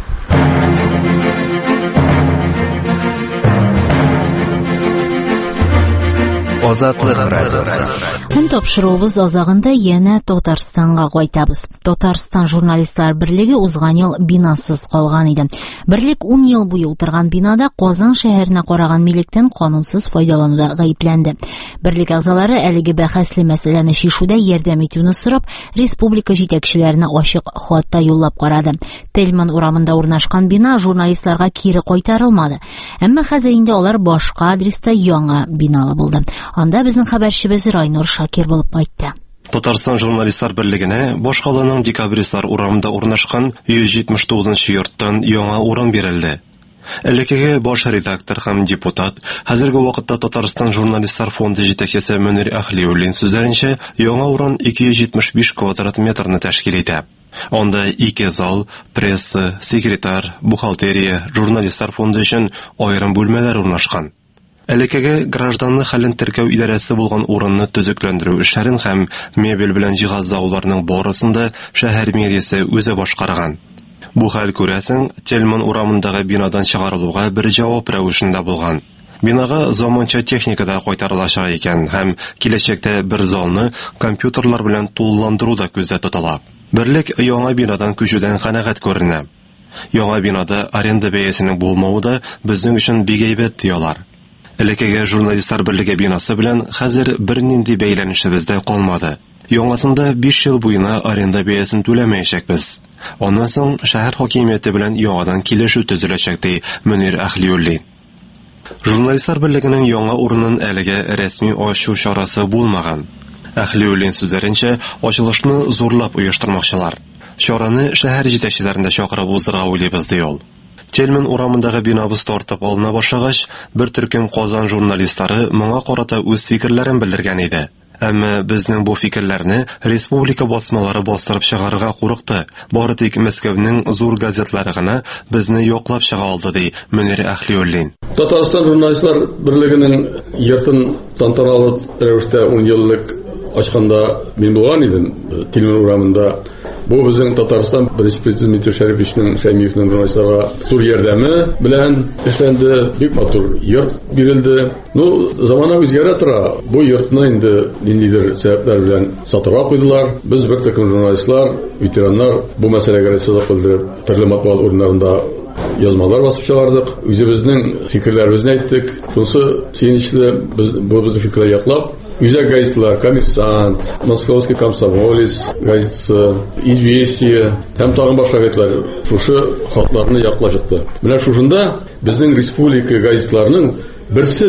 Азатлык радиосы.
Һәм тапшыруыбыз азагында яна Татарстанга кайтабыз. Татарстан журналистлар берлеге узган ел бинасыз калган иде. Берлек 10 ел буе утырган бинада Казан шәһәренә караган милектән канунсыз файдалануда гаепләнде. Берлек әгъзалары әлеге бәхәсле мәсьәләне шишүдә ярдәм итүне сорап, республика җитәкчеләренә ачык хатта юллап карады. Тельман урамында урнашкан бина журналистларга кире кайтарылмады. Әмма хәзер инде алар башка адреста яңа биналы булды. Анда безнең хәбәрчебез Райнур Шакир булып кайтты.
Татарстан журналистлар берлегенә башкаланың декабристлар урамында урнашкан 179-нчы йорттан яңа урын бирелде. Элекеге баш редактор һәм депутат, хәзерге вакытта Татарстан журналистлар фонды җитәкчесе Мөнир Әхлиуллин сүзләренчә, яңа урын 275 квадрат метрны тәшкил итә. Анда 2 зал, пресса, секретарь, бухгалтерия, журналистлар фонды өчен аерым бүлмәләр урнашкан. Элекеге гражданны хәлен теркәү идарәсе булган урынны төзекләндерү эшләрен һәм мебель белән җиһазлауларның барысында шәһәр мэриясе үзе башкарган. Бу хәл күрәсең, Тельман урамындагы бинадан чыгарылуга бер җавап рәвешендә булган. Бинага заманча техника да кайтарылачак икән һәм киләчәктә бер залны компьютерлар белән тулыландыру да күздә тотыла. Берлек яңа бинадан күчүдән канәгать күренә. Яңа бинада аренда бәясенең булмавы да безнең өчен бик әйбәт диялар. Элекеге журналистлар берлеге бинасы белән хәзер бернинди бәйләнешебез дә калмады. Яңасында 5 ел буена аренда бәясен түләмәячәкбез. Аннан соң шәһәр хакимияте белән яңадан килешү төзеләчәк ди Мөнир Әхлиуллин. Журналистлар берлегенең яңа урынын әлегә рәсми ачу чарасы булмаган. Әхлиуллин сүзләренчә, ачылышны зурлап оештырмакчылар. Чараны шәһәр җитәкчеләрен дә чакырып уздырга уйлыйбыз ди ул. Тельман урамындагы бинабыз тартып алына башлагач, бер төркем Казан журналистлары моңа карата үз фикерләрен белдергән иде. Әмма безнең бу фикерләрне республика басмалары бастырып чыгарырга курыкты. Бары тик Мәскәүнең зур газетлары гына безне яклап чыга алды ди Мөнир Әхлиуллин.
Татарстан журналистлар берлегенең йортын тантаналы рәвештә 10 еллык ачканда мин булган идем Тельман урамында. Бу безнең Татарстан президент Шәрифовичнең Шәймиевнең журналистларга зур ярдәме белән эшләнде. Бик матур йорт бирелде. Замана үзгәрә тора. Бу йортны инде ниндидер сәбәпләр белән сатырга куйдылар. Без бер такым журналистлар, ветераннар бу мәсьәләгә ризалык белдереп, төрле матбугат урыннарында язмалар басып чыгардык. Үзебезнең фикерләребезне әйттек. Шунысы сөенечле, без бу безнең фикерләрне яклап, үзәк газеталар, Коммерсант, Московский комсомолец газетасы, Известие, һәм тагын башка газеталар шушы хатларны яклап чыкты. Менә шушында безнең республика газеталарының берсе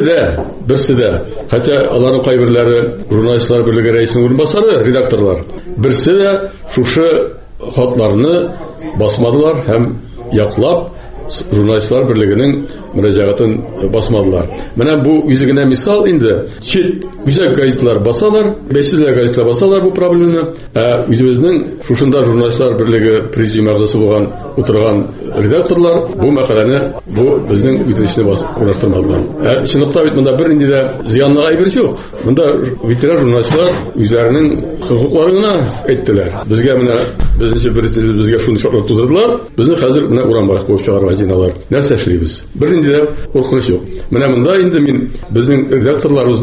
дә, хотя аларның кайберләре журналистлар берлеге рәисенең урынбасары, редакторлар, берсе дә шушы хатларны басмадылар һәм яклап журналистлар берлегенең мөрәҗәгатен басмадылар. Менә бу үзегенә мисал инде. Чит үзәк газеталар басалар, бәйсезләр газеталар басалар бу проблеманы. Үзебезнең шушында журналистлар берлеге президиум әгъзасы булган утырган редакторлар бу мәкаләне, бу безнең үтенечне урнаштырмадылар. Чынлыкта бит монда бернинди дә зыянлы әйбер юк. Монда ветеран журналистлар үзләренең хокукларын гына әйттеләр. Безгә менә безнеңчә президент безгә шуны шартлап тудырдылар. Безне хәзер менә урамга куып чыгарга җыйналар. Нәрсә эшлибез? Бернинди дә куркыныч юк. Менә монда инде мин безнең редакторларыбызның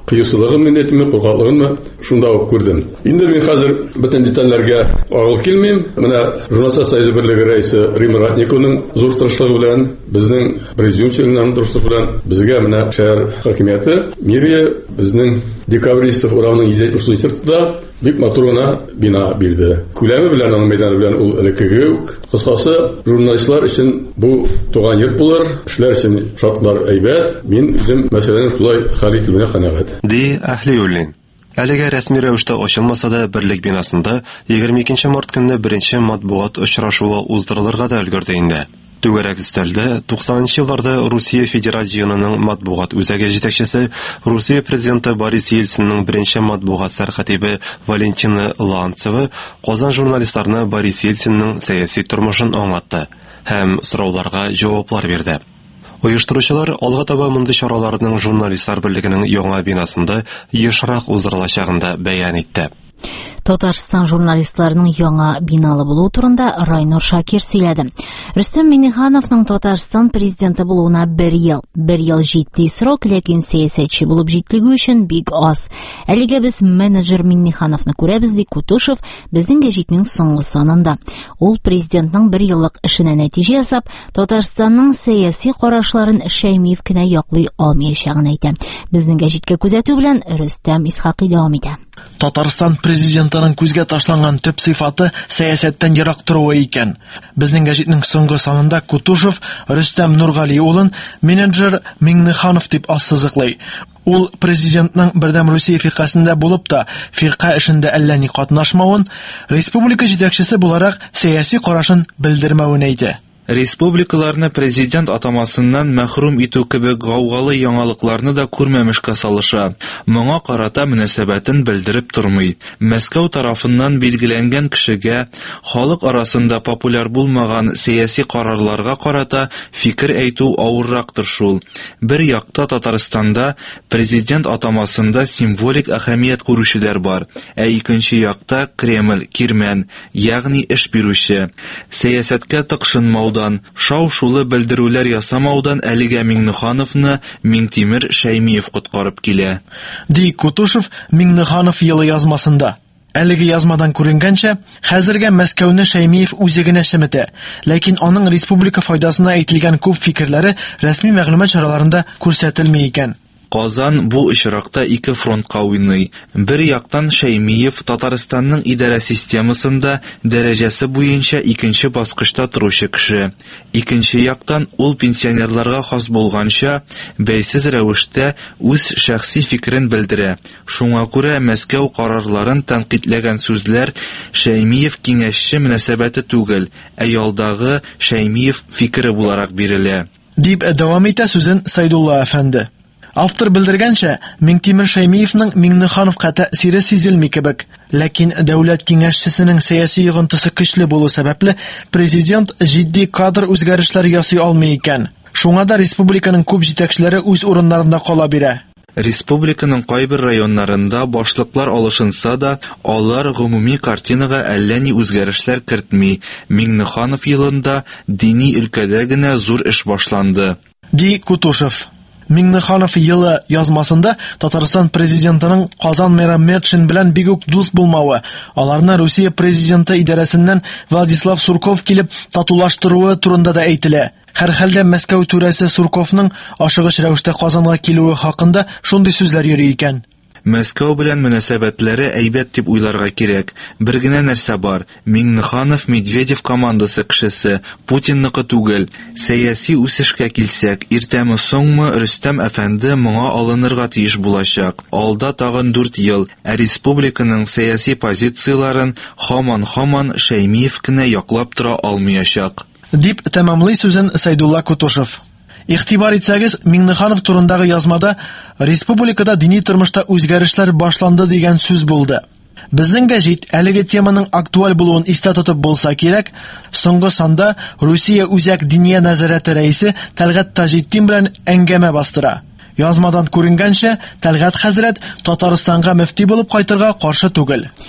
кыюсызлыгын мендетме, куркаклыгынмы шунда ук күрдем. Инде мин хәзер бөтен детальләргә агыл килмим. Менә Журналистлар союзы берлеге рәисе Рим Ратниковның зур тырышлыгы белән, безнең президиумчылыгының тырышлыгы белән безгә менә шәһәр хакимияте мэрия безнең Декабристов урамының 170-да бик матур гына бина бирде. Күләме белән аның мәйданы белән ул элеккеге үк. Кыскасы, журналистлар өчен бу туган йорт булыр, кешеләр өчен шартлар әйбәт. Мин үзем мәсьәләне тулай хәл итүенә канәгать.
Ди Әхлиуллин. Әлегә рәсми рәвештә ачылмаса да, Берлек бинасында 22 март көнне беренче матбугат очрашуы уздырылырга да өлгерде инде. Түгәрәк өстәлдә 90-нчы елларда Русия Федераль җыенының матбугат үзәге җитәкчесе, Русия президенты Борис Ельцинның беренче матбугат сәрхәтибе Валентина Ланцева Казан журналистларына Борис Ельцинның сәяси тормышын аңлатты һәм сорауларга җаваплар бирде. Оештыручылар алга таба мондый чараларның журналистлар берлегенең яңа бинасында ешрак уздырылачагын да бәян итте.
Татарстан журналистларының яңа биналы булу турында Райнур Шакир сөйләде. Рөстәм Миңнехановның Татарстан президенты булуына 1 ел җитди срок, ләкин сәясәтче булып җитлеге өчен бик аз. Әлегә без менеджер Миңнехановны күрәбез, ди Кутушев безнең гәҗитнең соңгы санында. Ул президентның 1 еллык эшенә нәтиҗә ясап, Татарстанның сәяси карашларын Шәймиев кенә яклый алмаячагын әйтә. Безнең гәҗиткә күзәтү белән Рөстәм Исхакый дәвам итә.
Татарстан президентының күзгә ташланган төп сыйфаты сәясәттән ерак торуы икән. Безнең гәҗитнең соңгы санында Кутушев Рөстәм Нургали улын менеджер Миңнеханов дип ассызыклый. Ул президентның Бердәм Русия фикасында булып та, фика эшендә әллә ни катнашмавын, республика җитәкчесе буларак сәяси карашын белдермәвен әйтә.
Республикаларны президент атамасыннан мәхрүм итү кебек гаугалы яңалыкларны да күрмәмешкә салыша. Моңа карата мөнәсәбәтен белдереп тормый. Мәскәү тарафыннан билгеләнгән кешегә халык арасында популяр булмаган сәяси карарларга карата фикер әйтү авыррактыр шул. Бер якта Татарстанда президент атамасында символик әһәмият күрүчеләр бар, ә икенче якта Кремль, Кирмән, ягъни эш бирүче. Сәясәткә тыкшынмау шау-шулы белдерүләр ясамаудан әлегә Миңнехановны Миңтимер Шәймиев коткарып килә.
Ди Кутушев Миңнеханов елы язмасында. Әлеге язмадан күренгәнчә, хәзергә Мәскәүне Шәймиев үзе генә шәмәтә, ләкин аның республика файдасына әйтелгән күп фикерләре рәсми мәгълүмат чараларында күрсәтелми икән.
Казан бу очракта ике фронтка уйный. Бер яктан Шәймиев Татарстанның идарә системасында дәрәҗәсе буенча икенче баскычта торучы кеше. Икенче яктан ул пенсионерларга хас булганча бәйсез рәвештә үз шәхси фикерен белдерә. Шуңа күрә Мәскәү карарларын тәнкыйтьләгән сүзләр Шәймиев киңәшче мөнәсәбәте түгел, ә ялдагы Шәймиев фикере буларак бирелә.
Дип дәвам итә сүзен Сайдулла әфәнде. Автор белдергәнчә, Миңтимер Шәймиевның Миңнехановка тәэсире сизелми кебек, ләкин дәүләт киңәшчесенең сәяси йогынтысы көчле булу сәбәпле президент җитди кадр үзгәрешләр ясый алмый икән. Шуңа да республиканың күп җитәкчеләре үз урыннарында кала бирә.
Республиканың кайбер районнарында башлыклар алышынса да, алар гомуми картинага әллә ни үзгәрешләр кертми. Миңнеханов елында дини өлкәдә генә зур эш башланды.
Ди Кутушев. Миңнеханов елы язмасында Татарстан президентының Казан мэры Медшин белән бик үк дус булмавы, аларны Русия президенты идарәсеннән Владислав Сурков килеп татулаштыруы турында да әйтелә. Һәрхәлдә Мәскәү түрәсе Сурковның ашыгыч рәвештә Казанга килүе хакында шундый сүзләр йөри икән.
Мәскәү белән мөнәсәбәтләре әйбәт дип уйларга кирәк. Бер генә нәрсә бар. Миңнеханов Медведев командасы кешесе, Путинныкы түгел. Сәяси үсешкә килсәк, иртәме соңмы Рөстәм әфәнде моңа алынырга тиеш булачак. Алда тагын 4 ел, ә республиканың сәяси позицияларын һаман Шәймиев кенә яклап тора алмаячак.
Дип тәмамлый сүзен Сайдулла Кутушев. Игътибар итсәгез, Миңнеханов турындагы язмада республикада дини тормышта үзгәрешләр башланды дигән сүз булды. Безнең гәҗит әлеге теманың актуаль булуын истә тотып булса кирәк, соңгы санда Русия үзәк диния нәзарәте рәисе Тәлгать Таҗетдин белән әңгәмә бастыра. Язмадан күренгәнчә, Тәлгать хәзрәт Татарстанга мөфти булып кайтырга каршы түгел.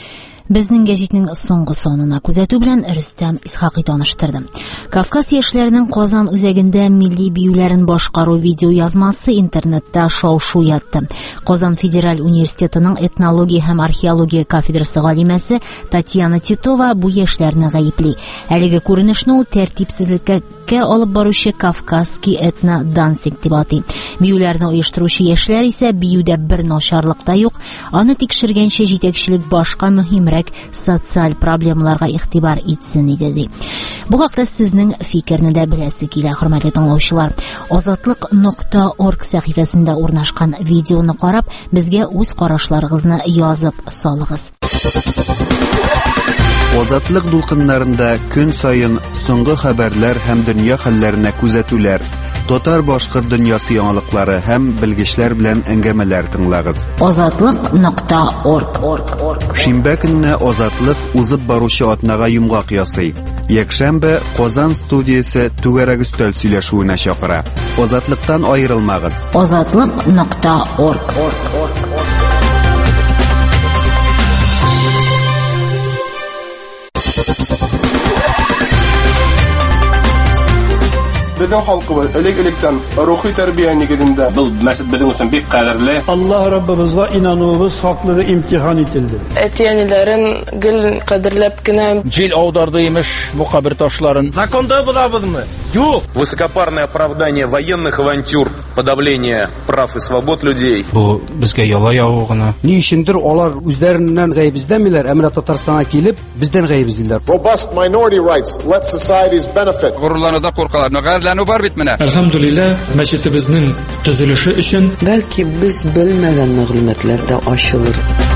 Безнең гәҗитнең соңгы сонына күзәтү белән Рөстәм Исхакый таныштырды. Кавказ яшьләренең Казан үзәгендә милли биюләрен башкару видео язмасы интернетта шау-шу ятты. Казан Федераль университетының этнология һәм археология кафедрасы галимәсе Татьяна Титова бу яшьләрне гаепли. Әлеге күренешне ул тәртипсезлеккә алып баручы Кавказский этно-дансинг дип атый. Биюләрне оештыручы яшьләр исә биюдә бер начарлык та юк, аны тикшергәнчә җитәкчелек башка мөһимрәк социаль проблемаларга игътибар итсен иде ди. Бу хакта сезнең фикерне дә беләсе килә, хөрмәтле тыңлаучылар. Азатлык.org сәхифәсендә урнашкан видеоны карап, безгә үз карашларыгызны язып салыгыз.
Азатлык дулкыннарында көн сайын соңгы хәбәрләр һәм дөнья хәлләренә күзәтүләр, татар-башкорт дөньясы яңалыклары һәм белгечләр белән әңгәмәләр тыңлагыз.
Азатлык.org.
Шимбә көнне Азатлык узып баручы атнага йомгак ясый. Якшәмбе Казан студиясе түгәрәк өстәл сөйләшүенә чакыра. Азатлыктан аерылмагыз.
Азатлык.org.
Безнең халкыбыз элек-электән рухи тәрбия нигезендә.
Бұл мәсәл безнең өчен бик кадерле.
Allah Rabbimizga inanуыбыз хаклыгы имтихан ителде.
Әтиәниләрен гел кадерләп кенә
Җил аударды имеш бу кабер ташларын. Законда булабызмы?
Юк. Высокопарное оправдание военных авантюр, подавление прав и свобод людей.
Бу безгә яла яву гына.
Ни өчендер алар үзләреннән гаебиздәмиләр, әмма Татарстанга килеп, бездән гаебиздиләр.
Robust minority rights let societies benefit.
Горурлануда куркалар. Бар бит менә.
Әлхәмдулилла, мәчетебезнең төзелеше өчен
бәлки без белмәгән мәгълүматлар да ачылыр.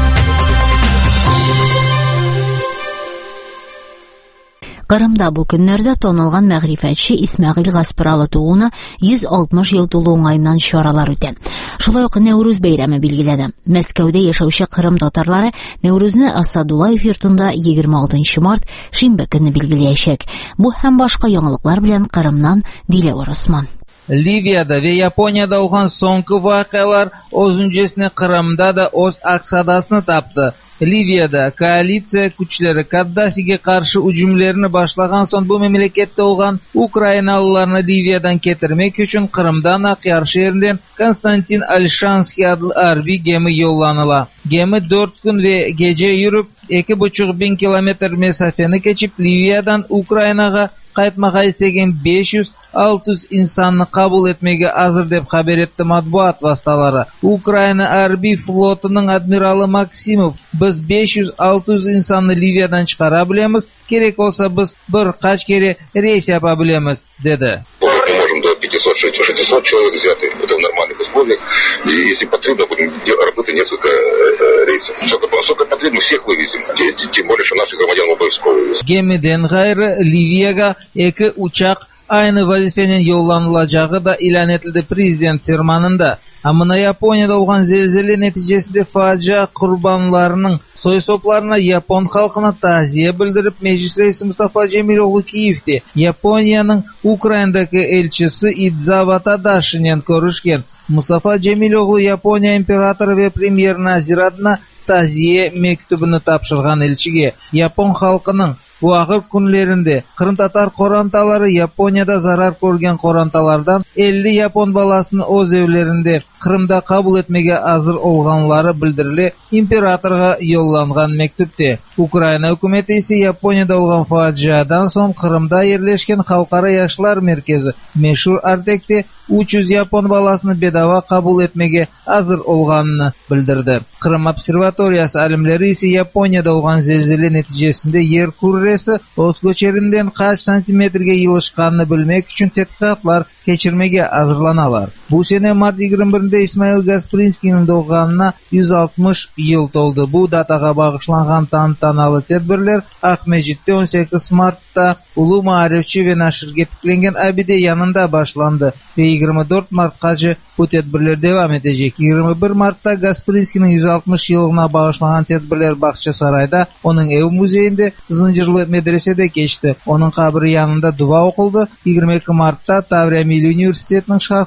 Кырымда бу көннәрдә танылган мәгърифәтче Исмәгыйль Гаспаралы тууына 160 ел тулу уңайыннан чаралар үтә. Шулай ук Нәүрүз бәйрәме билгеләде. Мәскәүдә яшәүче Кырым татарлары Нәүрүзне Асадуллаев йортында 26 март шимбә көнне билгеләячәк. Бу һәм башка яңалыклар белән Кырымнан Диләвар Усман.
Ливияда ve Японияда olgan соңгы вакыйгалар özüncesine Kırım'da da öz aksadasını taptı. Liviyada koalitsiya kuchlari Kaddafiga qarshi hujumlarni boshlagan so'ng bu mamlakatda olgan Ukrainalılarni Liviyadan ketirmek uchun Qrimdan Aqyar shahridan Konstantin Alshansky adlı harbiy gemi yollanıla. Gemi 4 gün ve gece yürüp 2500 kilometr mesafeni geçip Liviyadan Ukraynaga qaytmağa istegan 500-600 insanni qabul etmege hazır deb xabar etdi matbuot vasıtalari. Ukrayna harbiy flotining admirali Maksimov, biz 500-600 insanni Liviyadan chiqara bilamiz, kerak olsa biz bir qach kere reys yapa bilamiz, dedi.
Можем до 500-600 человек взяты. Это в нормальных условиях. И если потребно, будем работать несколько рейсов. Сколько потребно, всех вывезем. Тем более, что наших громадян обовязково вывезем.
Gemiden gayrı Liviyaga 2 uçak aynı vazifenin yollanılacağı da ilan edildi prezident fermanında. Ama Yaponiyada olgan zelzele neticesinde facia kurbanlarının soysoplarına Yapon halkına taziye bildirip Meclis Reisi Mustafa Cemiloğlu Kiyev'de Yaponiyanın Ukrayna'daki elçisi Idzawa Tadashi'nin görüşken Mustafa Cemiloğlu Yaponiya imperatoru ve premier nazir adına taziye mektubunu tapşırgan elçiге Yapon halkının bu ağır günlerinde Kırım Tatar korantaları Yaponiyada zarar görgen korantalardan 50 Yapon balasını öz evlerinde Kırımda kabul etmege hazır olganları bildirili imperatorga yollangan mektupte. Ukrayna hükümeti ise Yaponiyada olgan faciadan son Kırımda yerleşken Halkara Yaşlar Merkezi meşhur Artek'te 300 Yapon balasını bedava kabul etmege hazır olganını bildirdi. Kırım Observatoriyası alimleri ise Yaponiyada olgan zelzele neticesinde yer kürresi öz göçerinden kaç santimetrege yılışkanını bilmek için tetkikatlar geçirmege hazırlanalar. Bu sene Mart 21'de İsmail Gasprinski'nin doğanına 160 yıl oldu. Bu dataga bağışlangan tantanalı tedbirler Akmecit'te 18 Mart'ta Ulu Marifçi ve Naşır getiklengen abide yanında başlandı ve 24 Mart'kaçı bu tedbirler devam edecek. 21 Mart'ta Gasprinski'nin 160 yılına bağışlanan tedbirler Bahçesaray'da, onun ev müzeyinde Zincirli medresede geçti. Onun kabri yanında dua okuldu. 22 Mart'ta Tavremili Üniversiteti'nin şarkısınazlık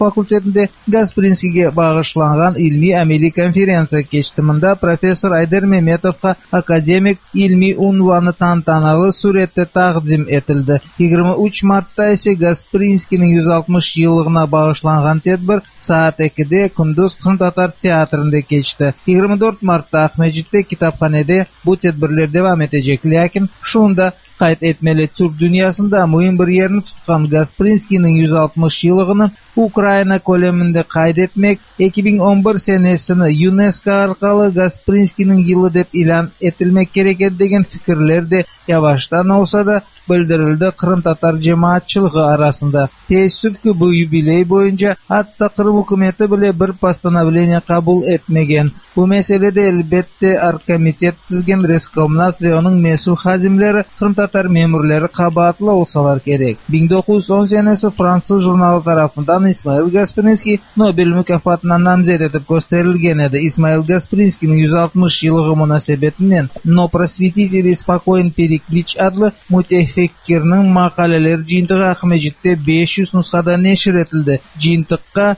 факультетінде Гаспринскийге багышланган илмий әмели конференция кечти. Мында профессор Айдар Меметовка академик илмий унваны тантаналы суретте тaqdim etилdi. 23 мартта ise Гаспринскийнин 160 жылдыгына багышланган тедбир saat 2'de Kunduz Kırım Tatar Tiyatrosu'nda geçti. 24 Mart'ta Ahmetçik'te kitaphanede bu tedbirler devam edecek. Lakin şunda kayıt etmeli Türk dünyasında mühim bir yerini tutkan Гаспринскийнин 160 yılını Ukrayna koleminde kaydetmek 2011 senesini UNESCO arkalı Гаспринскийнин yılı dep ilan etilmek gereken degen fikirler de yavaştan olsa da bildirildi Kırım Tatar cemaatçılığı arasında. Teessüp ki bu jubiley boyunca hatta Kırım hükümeti bile bir постановление kabul etmegen. Bu meselede elbette Arkomitet tizgen Reskomnat ve onun mesul hazimleri Kırım Tatar memurları kabahatlı olsalar gerek. 1910 senesi Fransız jurnalı tarafından İsmail Гаспринский Nobel mükafatına namzet edip gösterilgen edi. İsmail Гаспринский'nin 160 yılı münasebetinden No Просветитель Спокоен Переклич adlı mütefekkirinin makaleleri Jintık Ahmetçik'te 500 nuskada neşir etildi. Jintık'a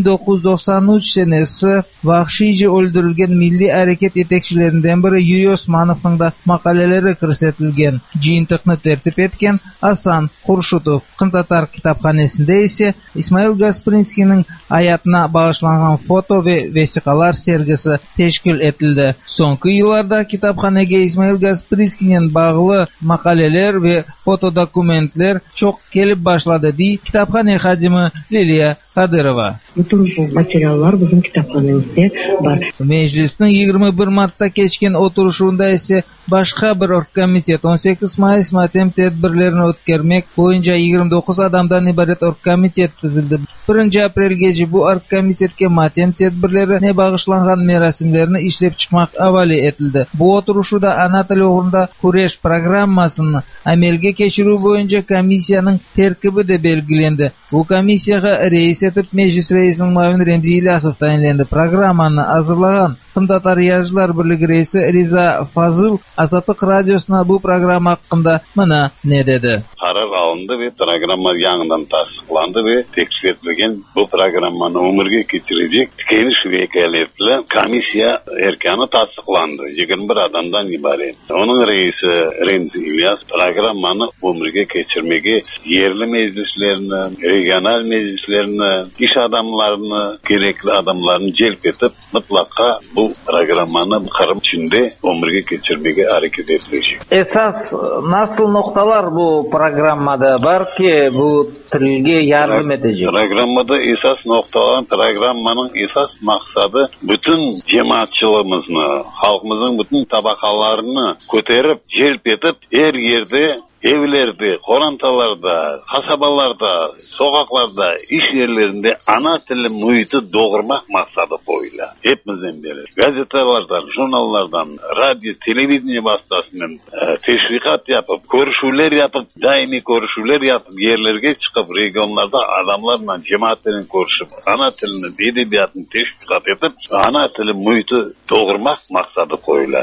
1993 senesi vahşice öldürülgen milli hareket yetekçilerinden biri Yury Osmanov'un da makaleleri kırsetilgen. Jintık'ını tertip etken Hasan Kurşutov Kırım Tatar kitaphanesinde ise İsmail Гаспринский'nin hayatına bağışlanan foto ve vesikalar sergisi teşkil etildi. Sonki yıllarda kitaphanege İsmail Гаспринский'nin bağlı makaleler ve fotodokumentler çok kelip başladı diye kitaphane hadimi Liliya Kadyrova.
Bütün bu materiallar bizim kitaphanemizde var.
Meclisin 21 Mart'ta geçken oturuşunda ise başka bir orgkomitet 18 Mayıs matem tedbirlerini ötkermek boyunca 29 adamdan ibaret orgkomitet tuzildi. 1 April gece bu orgkomitetke matem tedbirlerine bağışlangan merasimlerini işlep çıkmak havale etildi. Bu oturuşuda ana tili uğrunda kureş programmasını amelge geçirүү boyunca komissiyanın terkibi de belgilendi. Bu komissiyaga reis etip meclis reisinin Mavin Remzi İlyasov tayinlendi. Programmani hazırlagan Kırım Tatar Yazıcılar Birligi reisi Riza Fazıl Azatlık Radyosu'na bu program hakkında mına ne dedi?
Karar alındı ve programma yanından tasdiklandı ve teklif edilgen bu programmanı ömürge geçirecek geniş vekaletli komissiya erkanı tasdiklandı. 21 adamdan ibaret. Onun reisi Remzi İlyas programmanı ömürge geçirmege yerli meclislerini, regional meclislerini, iş adamlarını, gerekli adamlarını celp etip mutlaka bu programmanı Kırım içinde ömürge geçirmege hareket edilecek.
Esas nasıl noktalar bu programmada var ki bu tilge yardım edecek?
Programmada esas noktalar, programmanın esas maksadı bütün cemaatçılığımızı, halkımızın bütün tabakalarını koterip, celp edip her yerde evlerde, korantalarda, kasabalarda, sokaklarda, iş yerlerinde ana tili muhiti doğurmak maksadı boyla. Hepimizden beri. Gazetelerden, jurnallardan, radyo, televizyon vasıtasından teşvikat yapıp, görüşüler yapıp, daimi görüşüler yapıp, yerlerge çıkıp, regionlarda adamlarla, cemaatlerin görüşüp, ana tilini, edebiyatını teşvikat edip, ana tili muhiti doğurmak maksadı boyla.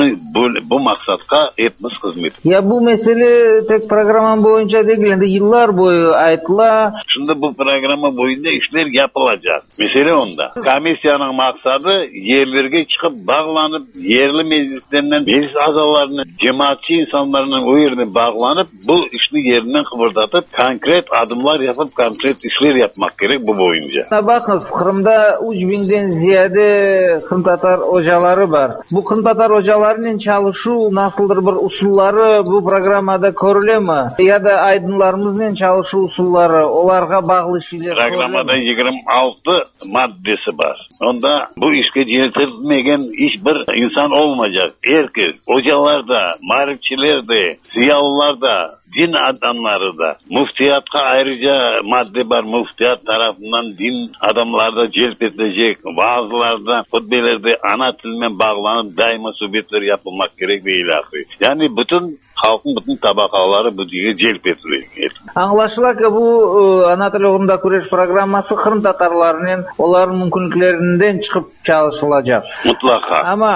Bu maksadka hepimiz hizmet.
Ya bu mesele tek programın boyunca değil, yıllar boyu aytıla.
Şimdi bu programı boyunca işler yapılacak. Mesele onda. Komissiyanın maksadı yerlerge çıkıp bağlanıp yerli meclislerinden meclis azalarını, cemaatçi insanların o yerine bağlanıp bu işini yerinden kıvırdatıp konkret adımlar yapıp konkret işler yapmak gerek bu boyunca.
Bakın Kırım'da 3000'den ziyade Kırım Tatar hocaları var. Bu Kırım Tatar hocalarının çalışu nasıldır bir usulları bu programda görülür mü? Ya da aydınlarımızın çalışu usulları onlarga bağlı şeyler.
Programda 26 maddesi var. Onda bu işe celtilmegen hiçbir insan olmayacak. Herkes, hocalar da, marifçiler de, ziyalılar da, din adamları da. Muftiyatka ayrıca madde var. Muftiyat tarafından din adamları da celp edilecek. Vaazlarda, hutbelerde ana tilmen bağlanıp daima sohbetler yapılmak gerek ve ilahi. Yani bütün halkın bütün tabakaları bu diye celp edilecek.
Anlaşıla ki bu ana tili uğrunda kureş programması Kırım Tatarlarının onların mümkünlüklerinden çıkıp çalışılacak.
Mutlaka.
Ama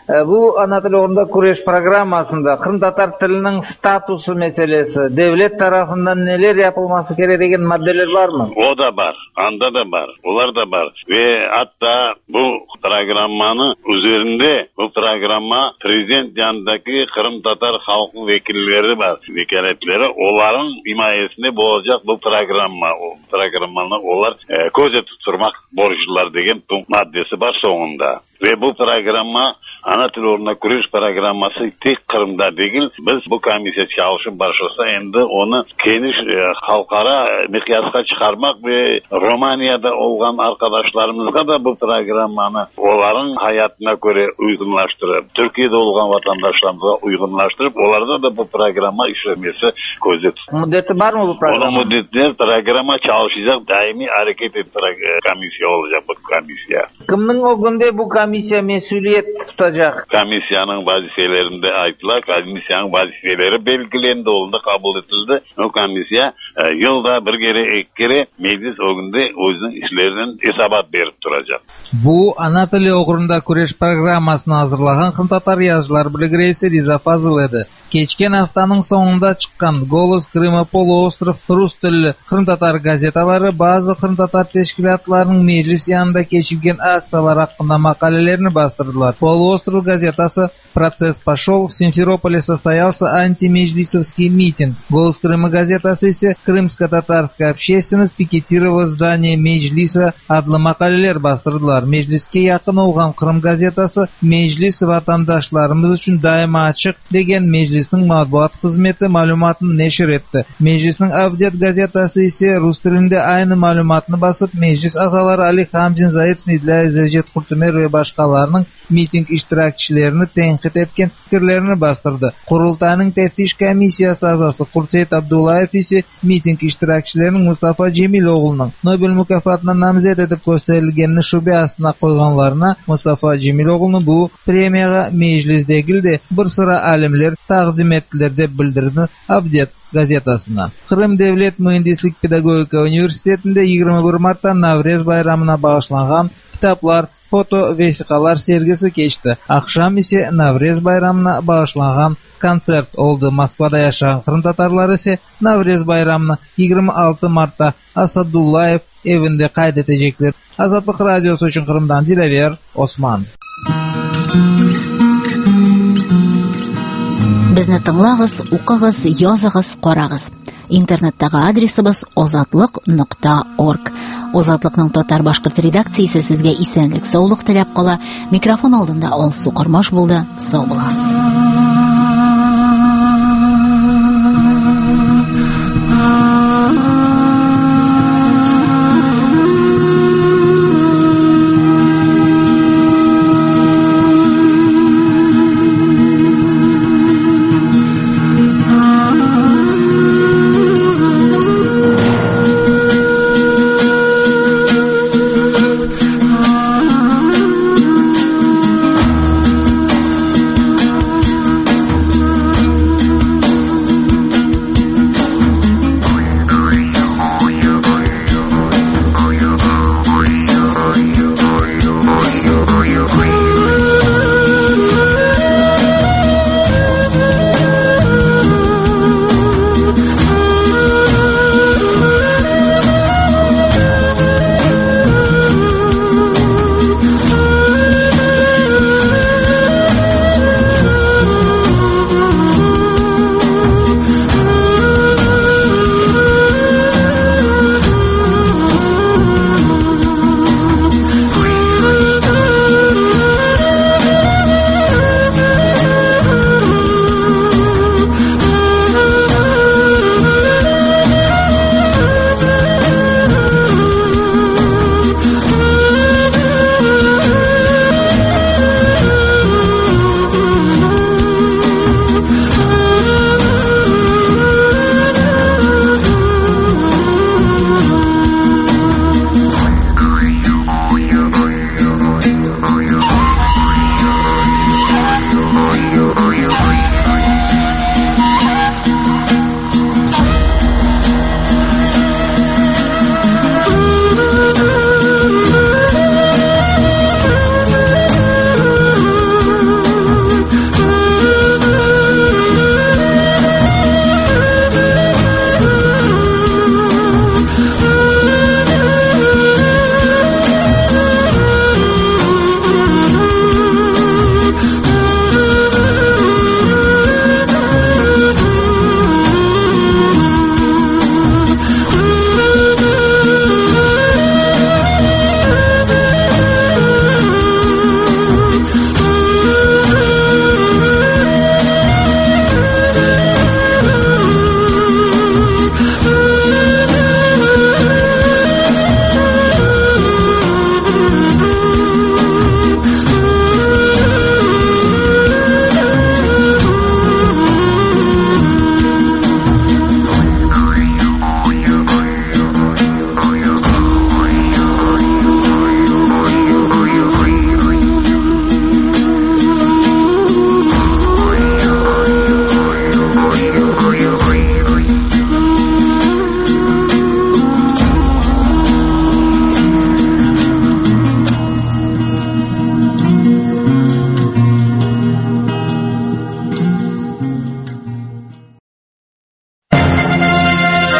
Бу ана тили орнында күреш программасында Кырым татар тилинин статусу маселеси, devlet tarafından neler yapılması керек деген maddeler var mı?
O da var, anda da var, onlar da var. Ve hatta bu programmanın üzerinde bu programma prezident yanındaki Kırım Tatar halkın vekilleri var, vekaletleri. Onların himayesinde bozacak bu programma. O programmanı onlar koca tutturmak borçlular деген maddesi var sonunda. Ve bu programma ana til ornuna kuruş programması tek Kırım'da değil. Biz bu komissiya çalışın başlasa endi onu geniş halkara miqyasga çıkarmak ve Romanya'da olan arkadaşlarımızga da bu programmanı onların hayatına göre uygunlaştırıp, Türkiye'de olan vatandaşlarımıza uygunlaştırıp, onlarda da bu programma işlemesi gözde tutulur.
Müddeti var mı bu programma?
Onun müddetinde programma çalışacak, daimi hareket komissiya olacak bu komissiya.
Kimning o günde bu komissiya mesuliyet tutacak?
Komissiyanın vazifelerinde aytılar, komissiyanın vazifeleri belgilendi, oldu, kabul edildi. O komissiya yılda bir kere, iki kere meclis o günde özünün işlerinin hesabat verip duracak.
Bu ana tili uğrunda kureş programmasını hazırlagan Kırım Tatar Yazıcılar Birligi reisi Riza Fazıl edi. Geçken haftanın sonunda çıkan Голос Крыма Полуостров Rus tilli Kırım Tatar gazetalari bazı Kırım Tatar teşkilatlarının meclis yanında geçirgen aksiyalar hakkında makalelerini bastırdılar. Полуостров gazetası «Процесс пошел», в Симферополе состоялся антимежлисовский митинг. «Голос Крыма» gazetası ise крымско-татарская общественность пикетировала здание Meclisa adlı makaleler bastırdılar. Mecliske yakın olan Kırım gazetası meclis vatandaşlarımız için daima açık degen meclisin matbuat hizmeti malumatını neşir etti. Meclisin Avdet gazetası ise Rus tilinde aynı malumatını basıp meclis azaları Ali Hamzin Zayet Nidlay Zecet Kurtumer ve başkalarının miting iştirakçilerini tenkit etken fikirlerini bastırdı. Kurultayının teftiş komissiyası azası Kurtseyt Abdullayev ise miting iştirakçilerinin Mustafa Cemiloğlu'nun Nobel mükafatına namzet edip gösterilgenini şube astına koyganlarına Mustafa Cemiloğlu'nu bu premiyaga meclisdegildi bir sıra alimler taqdim ettiler deb bildirdi Avdet gazetasına. Kırım Devlet Mühendislik Pedagogika Üniversitetinde 21 Mart'ta Navrez bayramına bağışlangan kitaplar, foto vesikalar sergisi geçti. Akşam ise Navrez bayramına bağışlangan konsert oldu. Moskvada yaşayan Kırım Tatarları ise Navrez bayramını 26 Mart'ta Asadullayev evinde kaydedecekler. Azatlık Radyosu için Kırım'dan Dilaver Osman.
Bizni tingлагыз, укыгыз, языгыз, карагыз. Интернеттагы адресыбыз ozatlyk.org. Озатлыкның татар башкорт редакциясе сезгә исәнлек, саулык теләп кала. Микрофон алдында Алсу Кормаш булды. Сау булыгыз.